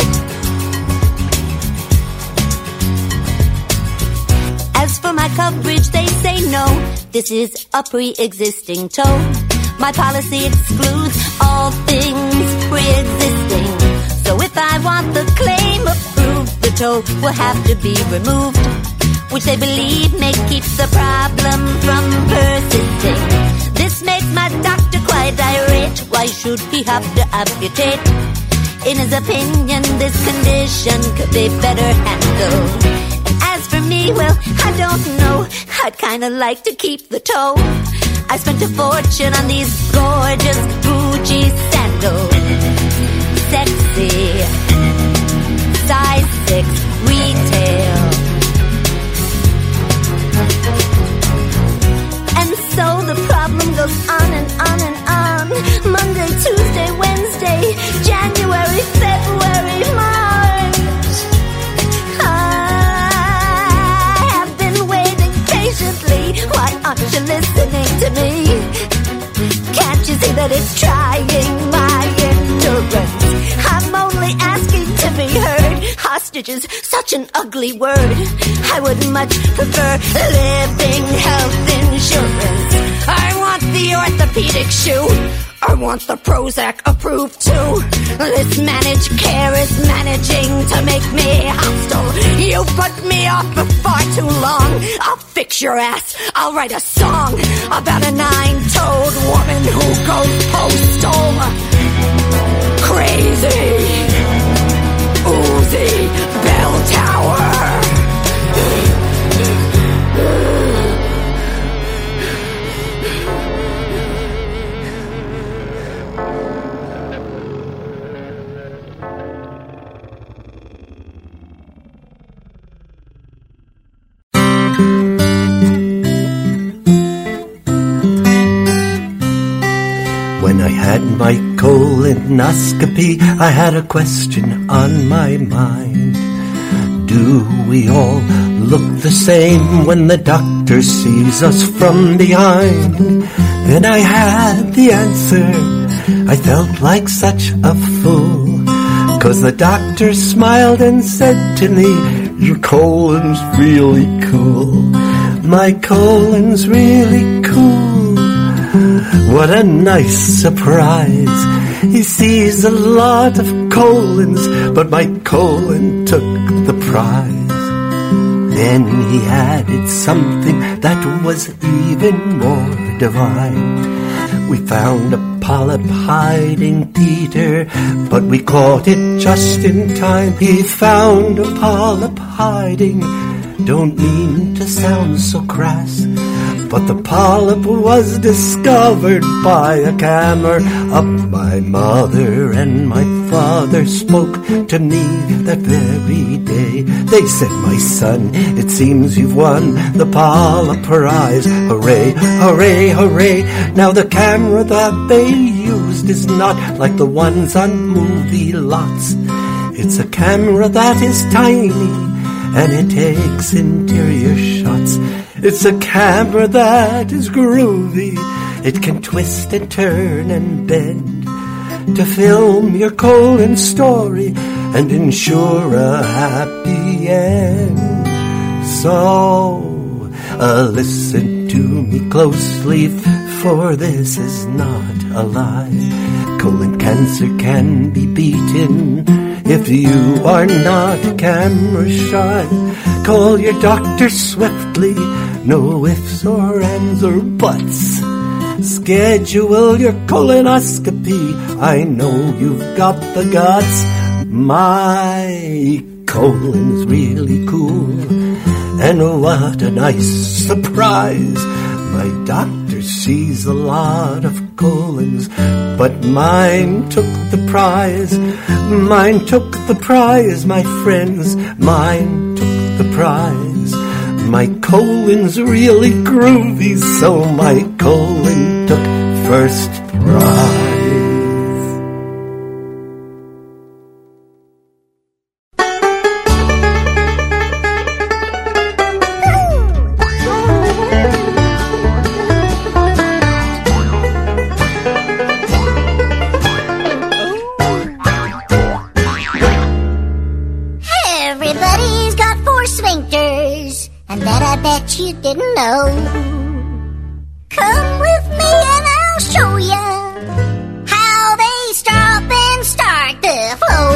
As for my coverage, they say no, this is a pre-existing toe. My policy excludes all things pre-existing. So if I want the claim approved, the toe will have to be removed, which they believe may keep the problem from persisting. This makes my doctor quite irate. Why should he have to amputate? In his opinion, this condition could be better handled. As for me, well, I don't know. I'd kinda like to keep the toe. I spent a fortune on these gorgeous Gucci sandals. Sexy, size six, retail. And so the problem goes on and on and on. Monday, Tuesday, Wednesday, January, February, March. Why aren't you listening to me? Can't you see that it's trying my endurance? I'm only asking to be heard. Hostage is such an ugly word. I would much prefer living health insurance. I want the orthopedic shoe. I want the Prozac approved too. This managed care is managing to make me hostile. You put me off for far too long. I'll fix your ass. I'll write a song about a nine-toed woman who goes postal. Crazy, Uzi, bell tower. When I had my colonoscopy, I had a question on my mind. Do we all look the same when the doctor sees us from behind? Then I had the answer. I felt like such a fool, 'cause the doctor smiled and said to me, your colon's really cool. My colon's really cool. What a nice surprise. He sees a lot of colons, but my colon took the prize. Then he added something that was even more divine. We found a polyp hiding Peter, but we caught it just in time. He found a polyp hiding. Don't mean to sound so crass, but the polyp was discovered by a camera up. My mother and my father spoke to me that very day. They said, my son, it seems you've won the polyp prize. Hooray, hooray, hooray. Now the camera that they used is not like the ones on movie lots. It's a camera that is tiny, and it takes interior shots. It's a camera that is groovy. It can twist and turn and bend to film your colon story and ensure a happy end. So, uh, listen to me closely, for this is not a lie. colon cancer can be beaten. If you are not camera shy, call your doctor swiftly. No ifs or ands or buts. Schedule your colonoscopy. I know you've got the guts. My colon's really cool, and what a nice surprise. My doctor sees a lot of colons, but mine took the prize. Mine took the prize, my friends. Mine took the prize. My colon's really groovy, so my colon took first prize. Everybody's got four sphincters, and that I bet you didn't know. Come with me and I'll show ya how they stop and start the flow.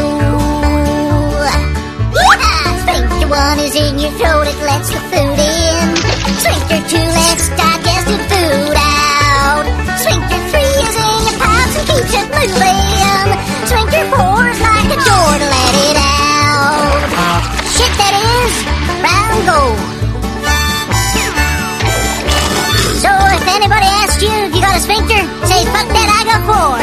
Yeah, sphincter one is in your throat, it lets the food in. Sphincter two lets digested food out. Sphincter three is in your pipes and keeps it moving. Sphincter four is like a door to let it out. Shit, that is round gold. So if anybody asks you if you got a sphincter, say, fuck that, I got four.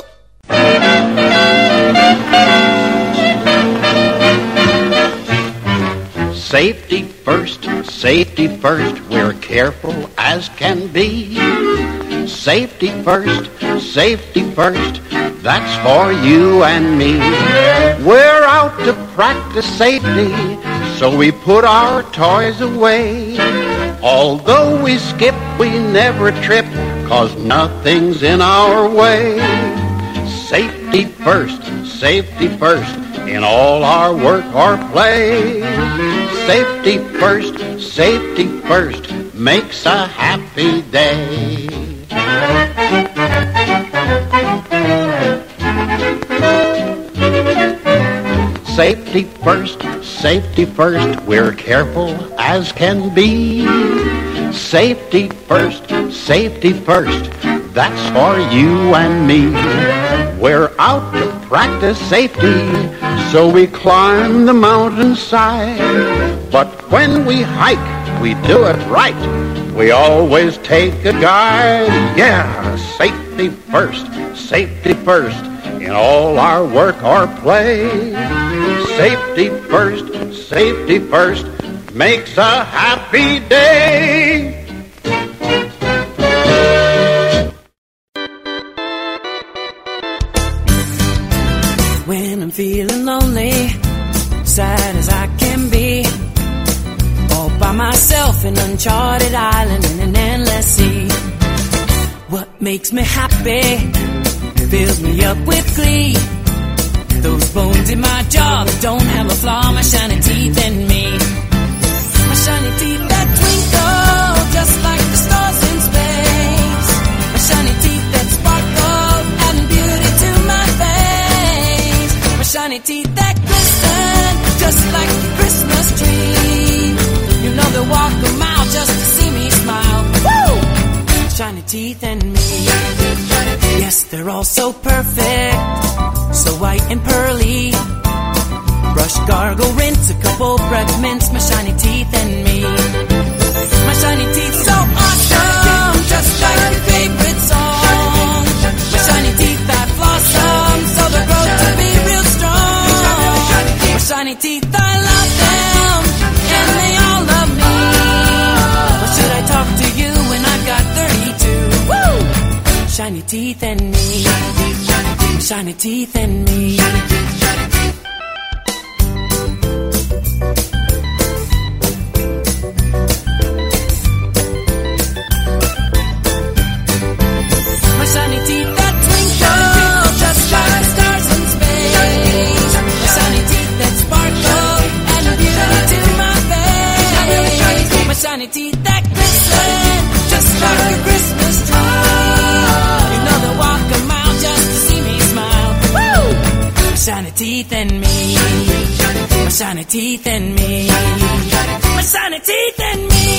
Safety first, safety first, we're careful as can be. Safety first, safety first, that's for you and me. We're out to practice safety, so we put our toys away. Although we skip, we never trip, 'cause nothing's in our way. Safety first, safety first, in all our work or play. Safety first, safety first, makes a happy day. Safety first, safety first, we're careful as can be. Safety first, safety first, that's for you and me. We're out to practice safety, so we climb the mountainside. But when we hike, we do it right. We always take a guide. Yeah, safety first, safety first, in all our work or play. Safety first, safety first, makes a happy day. When I'm feeling lonely, sad as I can be, all by myself in uncharted island in an endless sea. What makes me happy fills me up with glee. Those bones in my jaw that don't have a flaw, my shiny teeth and me. My shiny teeth that twinkle just like the stars in space. My shiny teeth that sparkle, adding beauty to my face. My shiny teeth that glisten just like the Christmas tree. You know they'll walk a mile just to see me smile. Woo! Shiny teeth and me. Yes, they're all so perfect, so white and pearly. Brush, gargle, rinse, a couple breath mints, my shiny teeth and me. My shiny teeth so awesome, just like your favorite song. My shiny teeth that blossom, so they grow to be real strong. My shiny teeth, I love them, and they all love me. Or should I talk to you when I've got thirty-two? Woo! Shiny teeth and me. Shiny teeth and me. My shiny teeth that twinkle just like the stars in space. My shiny teeth that sparkle and beauty to my face. My shiny teeth that glisten just like a Christmas tree. You know they'll walk a mile just to see me shiny teeth and me, my shiny teeth and me, my shiny teeth and me.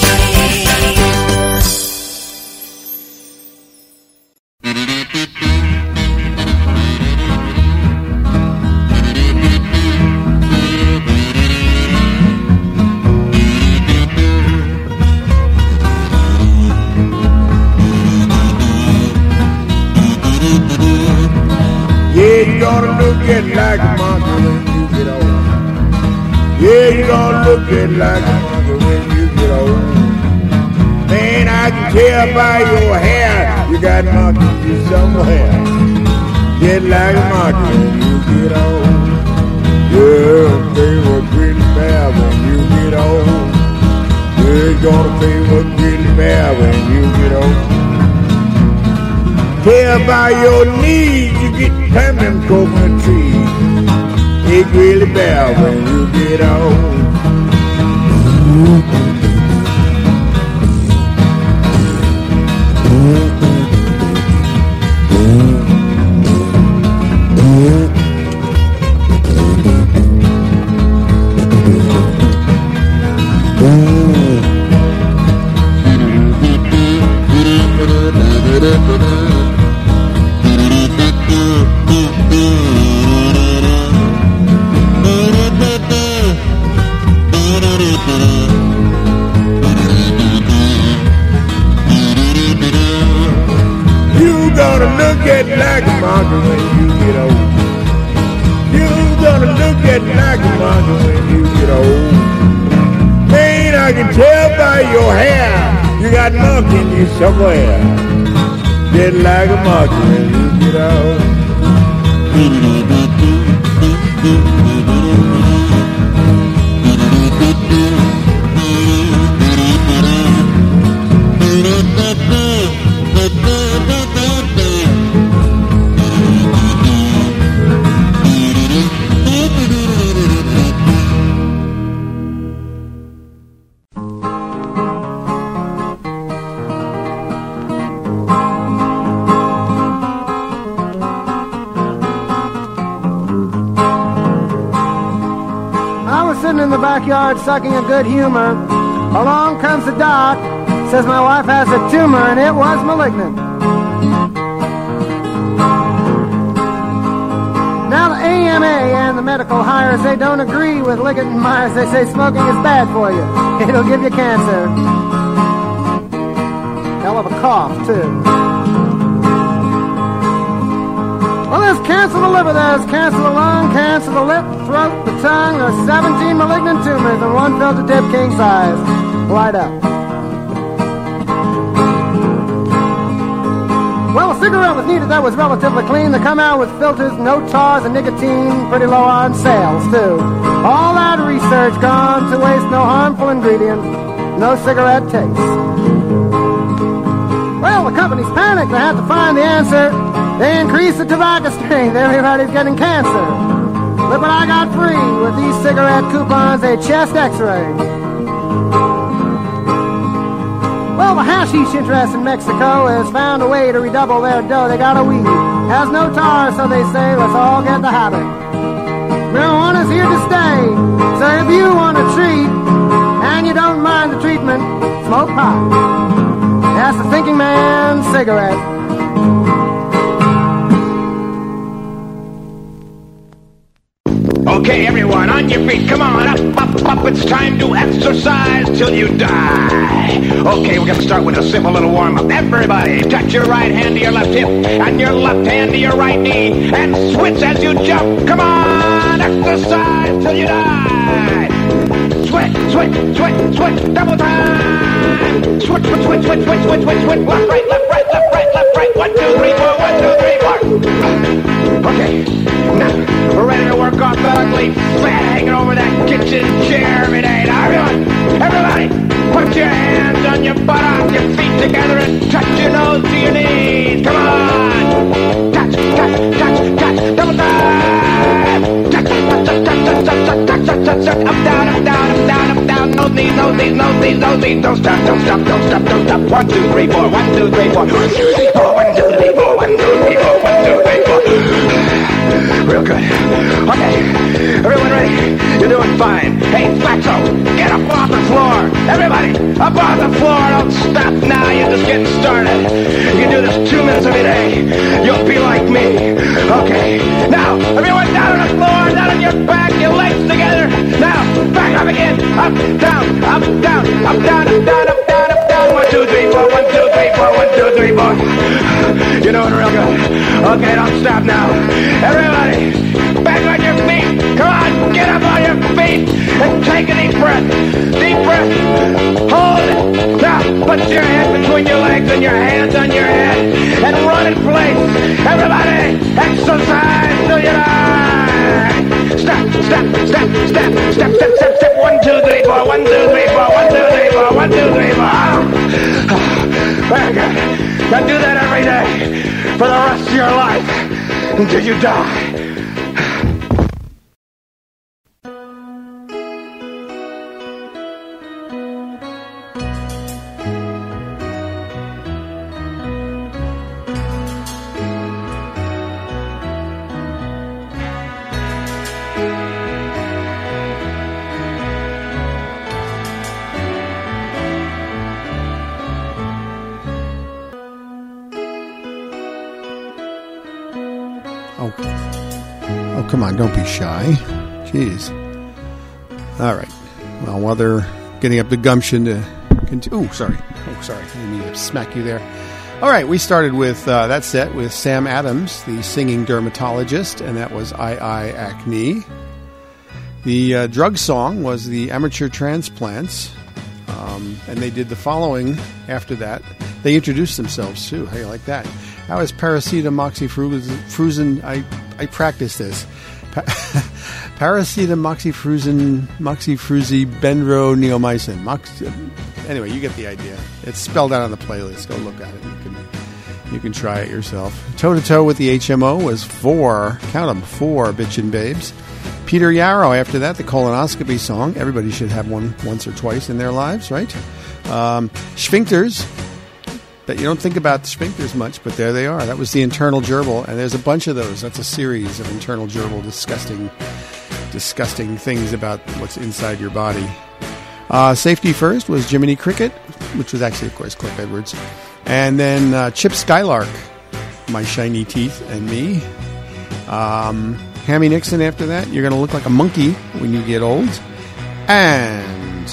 Yeah, you're gonna look at like a monkey when you get old. Yeah, you're gonna look at like a monkey when you get old. Man, I can tell by your hair you got monkeys somewhere. Get like a monkey when you get old. Yeah, play with Grizzly Bear when you get old. Yeah, you're gonna play with Grizzly Bear when you get old. Tell by your knees you get climbing coconut trees. Hey, Grizzly Bear, when you get old. Get like a monkey when you get old. You gonna look at like a monkey when you get old. Man, I can tell by your hair you got monkey in you somewhere. Get like a monkey when you get old. In the backyard sucking a good humor. Along comes the doc, says my wife has a tumor and it was malignant. Now the A M A and the medical hires, they don't agree with Liggett and Myers. They say smoking is bad for you. It'll give you cancer. Hell of a cough, too. Well, there's cancer of the liver, there's cancer of the lung, cancer of the lip, throat, the tongue. There's seventeen malignant tumors and one filled to dip king size. Light up. Well, a cigarette was needed that was relatively clean. They come out with filters, no tars and nicotine, pretty low on sales, too. All that research gone to waste, no harmful ingredients, no cigarette taste. Well, the companies panicked, they had to find the answer. They increased the tobacco strength. Everybody's getting cancer. Look what I got free with these cigarette coupons, a chest x-ray. Well, the hashish interest in Mexico has found a way to redouble their dough. They got a weed. Has no tar, so they say, let's all get the habit. Marijuana's here to stay. So if you want a treat, and you don't mind the treatment, smoke pot. That's the thinking man's cigarette. Okay, everyone, on your feet. Come on, up, up, up. It's time to exercise till you die. Okay, we're going to start with a simple little warm-up. Everybody, touch your right hand to your left hip and your left hand to your right knee and switch as you jump. Come on, exercise till you die. Switch, switch, switch, switch, double time. Switch, switch, switch, switch, switch, switch, switch, switch. Left, right, left, right, left, right, left, right. One, two, three, four, one, two, three, four. Okay, now we're ready to work off the ugly fat hanging over that kitchen chair every day. Now, everyone, everybody, put your hands on your butt, your feet together, and touch your nose to your knees. Come on, touch, touch, touch, touch, double time. Touch, touch, touch, touch, touch, touch, touch, touch, touch, touch, up, down, up, down, up, down, up, down. Nose, knees, nose, knees, nose, knees, nose, knees. Don't stop, don't stop, don't stop, don't stop. One, two, three, four. One, two, three, four. One, two, three, four. One, two, three, four. One, two, three, four. One, two, three, four. Real good. Okay, everyone ready? You're doing fine. Hey, Fatso, get up off the floor. Everybody, up off the floor. Don't stop now. You're just getting started. You can do this two minutes every day. You'll be like me. Okay, now, everyone down on the floor, down on your back, your legs together. Now, back up again. Up, down, up, down, up, down, up, down, up, down, up, down. One, two, three, four. One, two, three, four. One, two, three, four. You're doing real good. Okay, don't stop now. Everybody, back on your feet. Come on, get up on your feet and take a deep breath. Deep breath. Hold it. Now, put your head between your legs and your hands on your head and run in place. Everybody, exercise till you die. Step, step, step, step, step, step, step, step. One, two, three, four. One, two, three, four. One, two, three, four. One, two, three, four. Very good. Now do that every day for the rest of your life until you die. Oh, come on, don't be shy. Jeez. All right. Well, while they're getting up the gumption to continue... Oh, sorry. Oh, sorry. I didn't mean to smack you there. All right, we started with uh, that set with Sam Adams, the singing dermatologist, and that was I I Acne. The uh, drug song was the Amateur Transplants, um, and they did the following after that. They introduced themselves, too. How do you like that? That was Paracetamoxifruzen. I, I practiced this. Pa- Paracetamoxifruzen, Moxifruzi, Benro-neomycin. Mox- anyway, you get the idea. It's spelled out on the playlist. Go look at it. You can you can try it yourself. Toe-to-toe with the H M O was four, count them, four Bitchin' Babes. Peter Yarrow, after that, the colonoscopy song. Everybody should have one once or twice in their lives, right? Um, Sphincters. That you don't think about the sphincters much, but there they are. That was the internal gerbil, and there's a bunch of those. That's a series of internal gerbil disgusting, disgusting things about what's inside your body. Uh, Safety First was Jiminy Cricket, which was actually, of course, Cliff Edwards. And then uh, Chip Skylark, My Shiny Teeth and Me. Um, Hammy Nixon after that, You're Going to Look Like a Monkey When You Get Old. And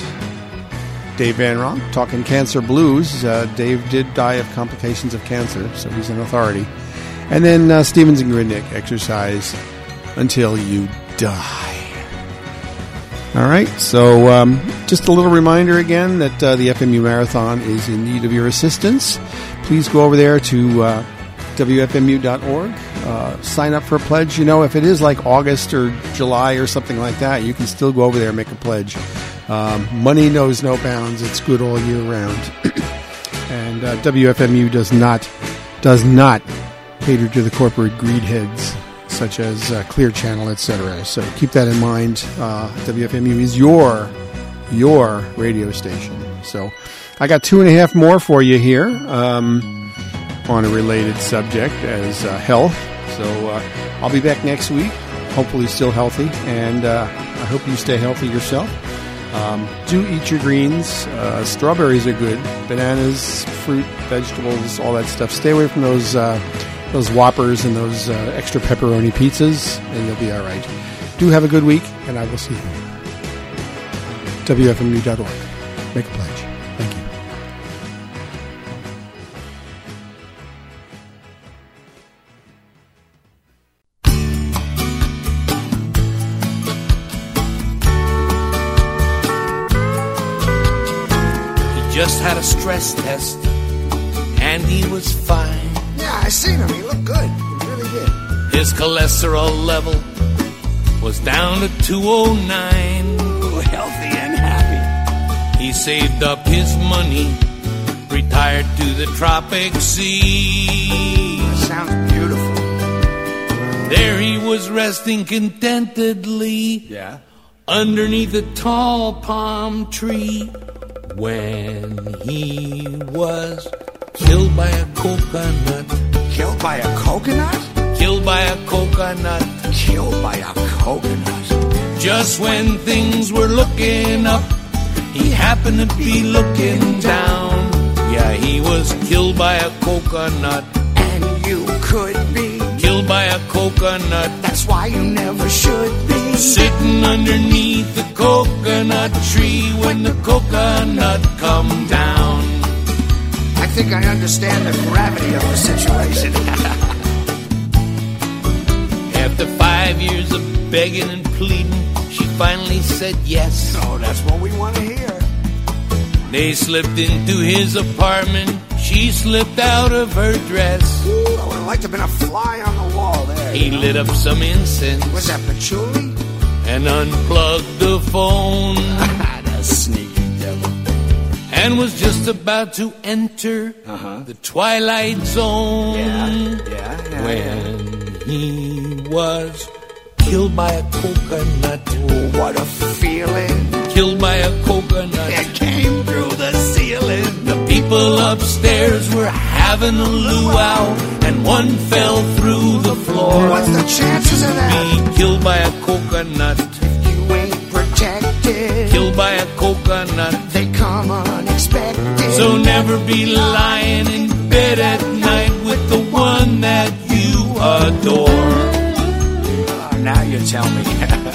Dave Van Ronk, Talking Cancer Blues. Uh, Dave did die of complications of cancer, so he's an authority. And then uh, Stevens and Gridnick, Exercise Until You Die. All right, so um, just a little reminder again that uh, the F M U Marathon is in need of your assistance. Please go over there to uh, W F M U dot org. Uh, sign up for a pledge. You know, if it is like August or July or something like that, you can still go over there and make a pledge. Um, money knows no bounds. It's good all year round. And uh, W F M U does not does not cater to the corporate greed heads such as uh, Clear Channel, et cetera. So keep that in mind. Uh, W F M U is your your radio station. So I got two and a half more for you here um, on a related subject as uh, health. So uh, I'll be back next week, hopefully still healthy, and uh, I hope you stay healthy yourself. Um, do eat your greens. Uh, strawberries are good. Bananas, fruit, vegetables, all that stuff. Stay away from those uh, those Whoppers and those uh, extra pepperoni pizzas, and you'll be all right. Do have a good week, and I will see you. W F M U dot org. Make a pledge. Thank you. Just had a stress test, and he was fine. Yeah, I seen him. He looked good. He really did. His cholesterol level was down to two oh nine. Ooh, healthy and happy. He saved up his money, retired to the tropic sea. That sounds beautiful. There he was resting contentedly. Yeah. Underneath a tall palm tree. When he was killed by a coconut. Killed by a coconut? killed by a coconut. Killed by a coconut. Just when things were looking up, he happened to be looking down. Yeah, he was killed by a coconut. And you could be killed by a coconut. That's why you never should be sitting underneath the coconut tree when the coconut come down. I think I understand the gravity of the situation. After five years of begging and pleading, she finally said yes. Oh, that's what we want to hear. They slipped into his apartment. She slipped out of her dress. Ooh, I would have liked to have been a fly on the wall there. He lit up some incense. Was that patchouli? And unplugged the phone. That sneaky devil. And was just about to enter uh-huh. the twilight zone. Yeah, yeah, yeah. When yeah. he was killed by a coconut. Oh, what a feeling. Killed by a coconut. It came through the ceiling. The people upstairs were having a luau, and one fell through the floor. What's the chances of that? Be killed by a coconut. You ain't protected. Killed by a coconut. They come unexpected. So never be lying in bed at night with the one that you adore. Oh, now you tell me.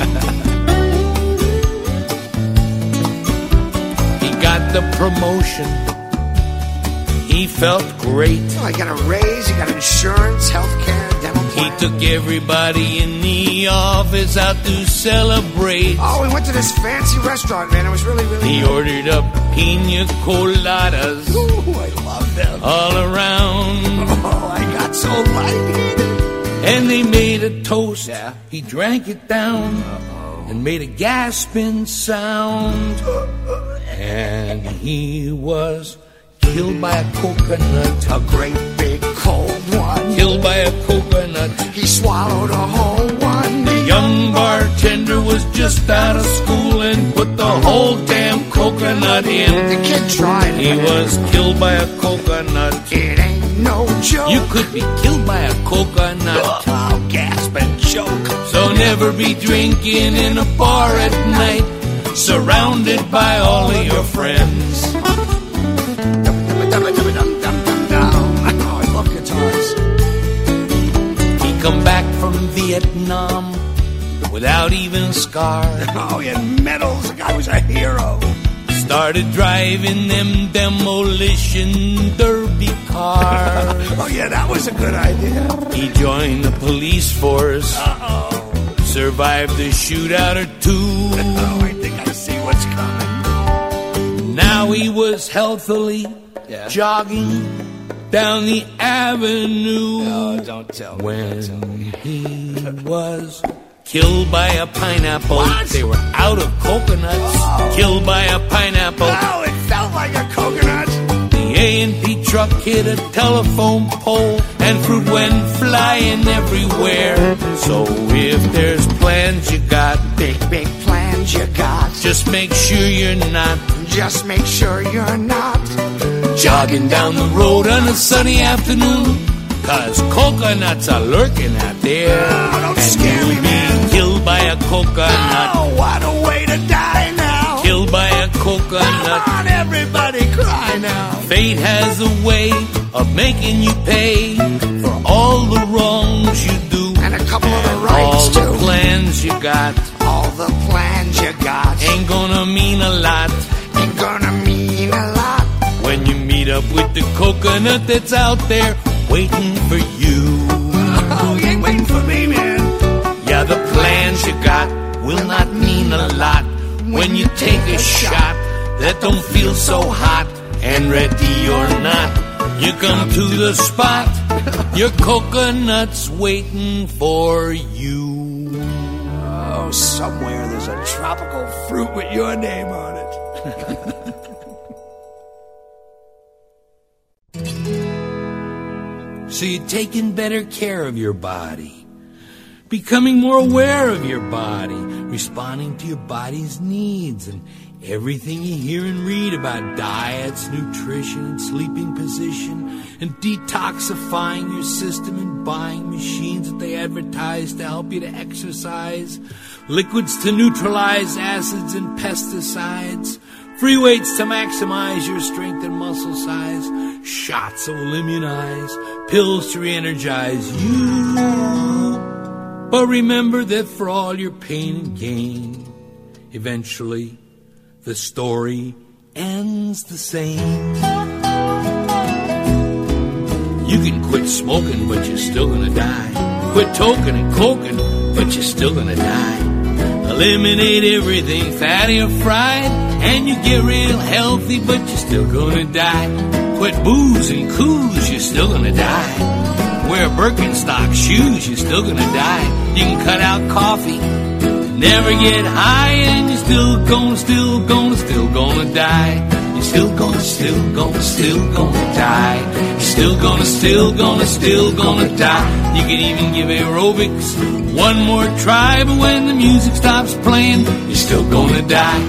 Got the promotion. He felt great. Oh, I got a raise, you got insurance, health care, dental plan. He took everybody in the office out to celebrate. Oh, we went to this fancy restaurant, man. It was really, really He good. ordered up pina coladas. Ooh, I love them. All around. Oh, I got so lighted. And they made a toast. Yeah. He drank it down. Uh-oh. And made a gasping sound. And he was killed by a coconut. A great big cold one. Killed by a coconut. He swallowed a whole one. The young bartender was just out of school and put the whole damn coconut in. The kid tried. He was killed by a coconut. It ain't no joke. You could be killed by a coconut. Oh, gasp and choke. So never be drinking in a bar at night, surrounded by all of your friends. Oh, I love guitars. He come back from Vietnam without even a scar. Oh, he had medals. The guy was a hero. Started driving them demolition derby cars. Oh, yeah, that was a good idea. He joined the police force. Uh-oh. Survived a shootout or two. Oh, I think I see what's coming. Now he was healthily yeah. jogging down the avenue. Oh, don't tell me. When tell me. he was killed by a pineapple. What? They were out of coconuts. Oh. Killed by a pineapple. Oh, it felt like a coconut. The A and P truck hit a telephone pole, and fruit went flying everywhere. So if there's plans you got, big, big plans you got, just make sure you're not. Just make sure you're not jogging down the road on a sunny afternoon, 'cause coconuts are lurking out there. Oh, don't and scare me, man. Killed by a coconut. Oh, what a way to die now. Killed by a coconut. Come on, everybody cry now. Fate has a way of making you pay for all the wrongs you do. And a couple and of the rights, all too. the plans you got. All the plans you got. Ain't gonna mean a lot. Ain't gonna mean a lot. When you meet up with the coconut that's out there waiting for you. Oh, you ain't waiting for me, man. Yeah, the plans you got will not mean a lot when you take a shot that don't feel so hot. And ready or not, you come to the spot. Your coconut's waiting for you. Oh, somewhere there's a tropical fruit with your name on it. So you're taking better care of your body, becoming more aware of your body, responding to your body's needs, and Everything you hear and read about diets, nutrition, and sleeping position, and detoxifying your system and buying machines that they advertise to help you to exercise, liquids to neutralize acids and pesticides, free weights to maximize your strength and muscle size, shots that will immunize, pills to re-energize you. But remember that for all your pain and gain, eventually the story ends the same. You can quit smoking, but you're still gonna die. Quit toking and coking, but you're still gonna die. Eliminate everything fatty or fried, and you get real healthy, but you're still gonna die. Quit booze and coos, you're still gonna die. Wear Birkenstock shoes, you're still gonna die. You can cut out coffee, never get high, and you're still gonna, still gonna, still gonna die. You're still gonna, still gonna, still gonna die. You're still gonna, still gonna, still gonna die. You can even give aerobics one more try, but when the music stops playing, you're still gonna die.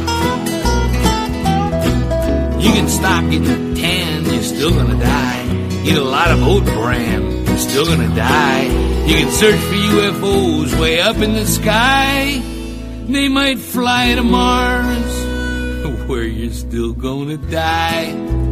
You can stop getting tan, you're still gonna die. Eat a lot of oat bran, you're still gonna die. You can search for U F Os way up in the sky. They might fly to Mars, where you're still gonna die.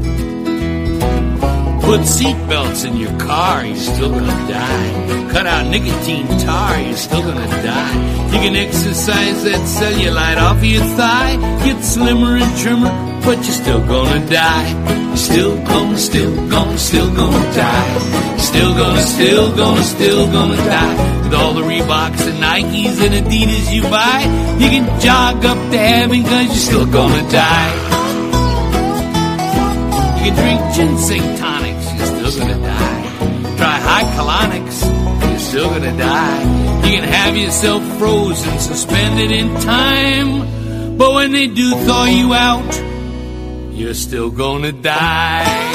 Put seatbelts in your car, you're still gonna die. Cut out nicotine tar, you're still gonna die. You can exercise that cellulite off of your thigh, get slimmer and trimmer, but you're still gonna die. You're still gonna, still gonna, still gonna die. Still gonna, still gonna, still gonna die. With all the Reeboks and Nikes and Adidas you buy, you can jog up to heaven cause you're still gonna die. You can drink ginseng tonics, you're still gonna die. Try high colonics, you're still gonna die. You can have yourself frozen, suspended in time, but when they do thaw you out, you're still gonna die.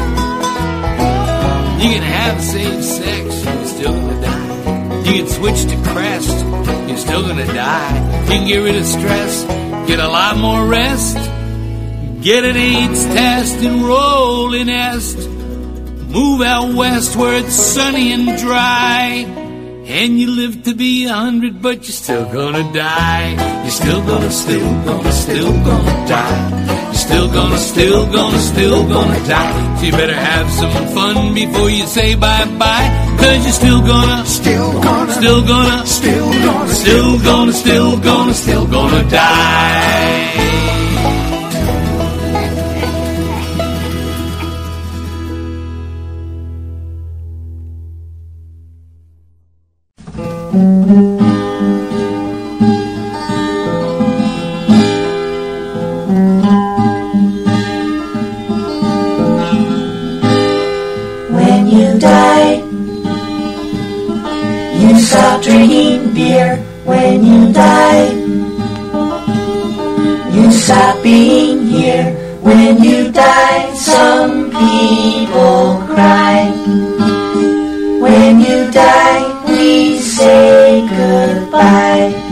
You can have safe sex, you're still gonna die. You can switch to Crest, you're still gonna die. You can get rid of stress, get a lot more rest, get an AIDS test and roll in est. Move out west where it's sunny and dry, and you live to be a hundred, but you're still gonna die. You're still gonna, still gonna, still gonna die. You're still gonna, still gonna, still gonna die. So you better have some fun before you say bye-bye, cause you're still gonna, still gonna, still gonna, still gonna, still gonna, still gonna, still gonna die. When you die, you stop drinking beer. When you die, you stop being here. When you die, some people cry. When you die, we say goodbye.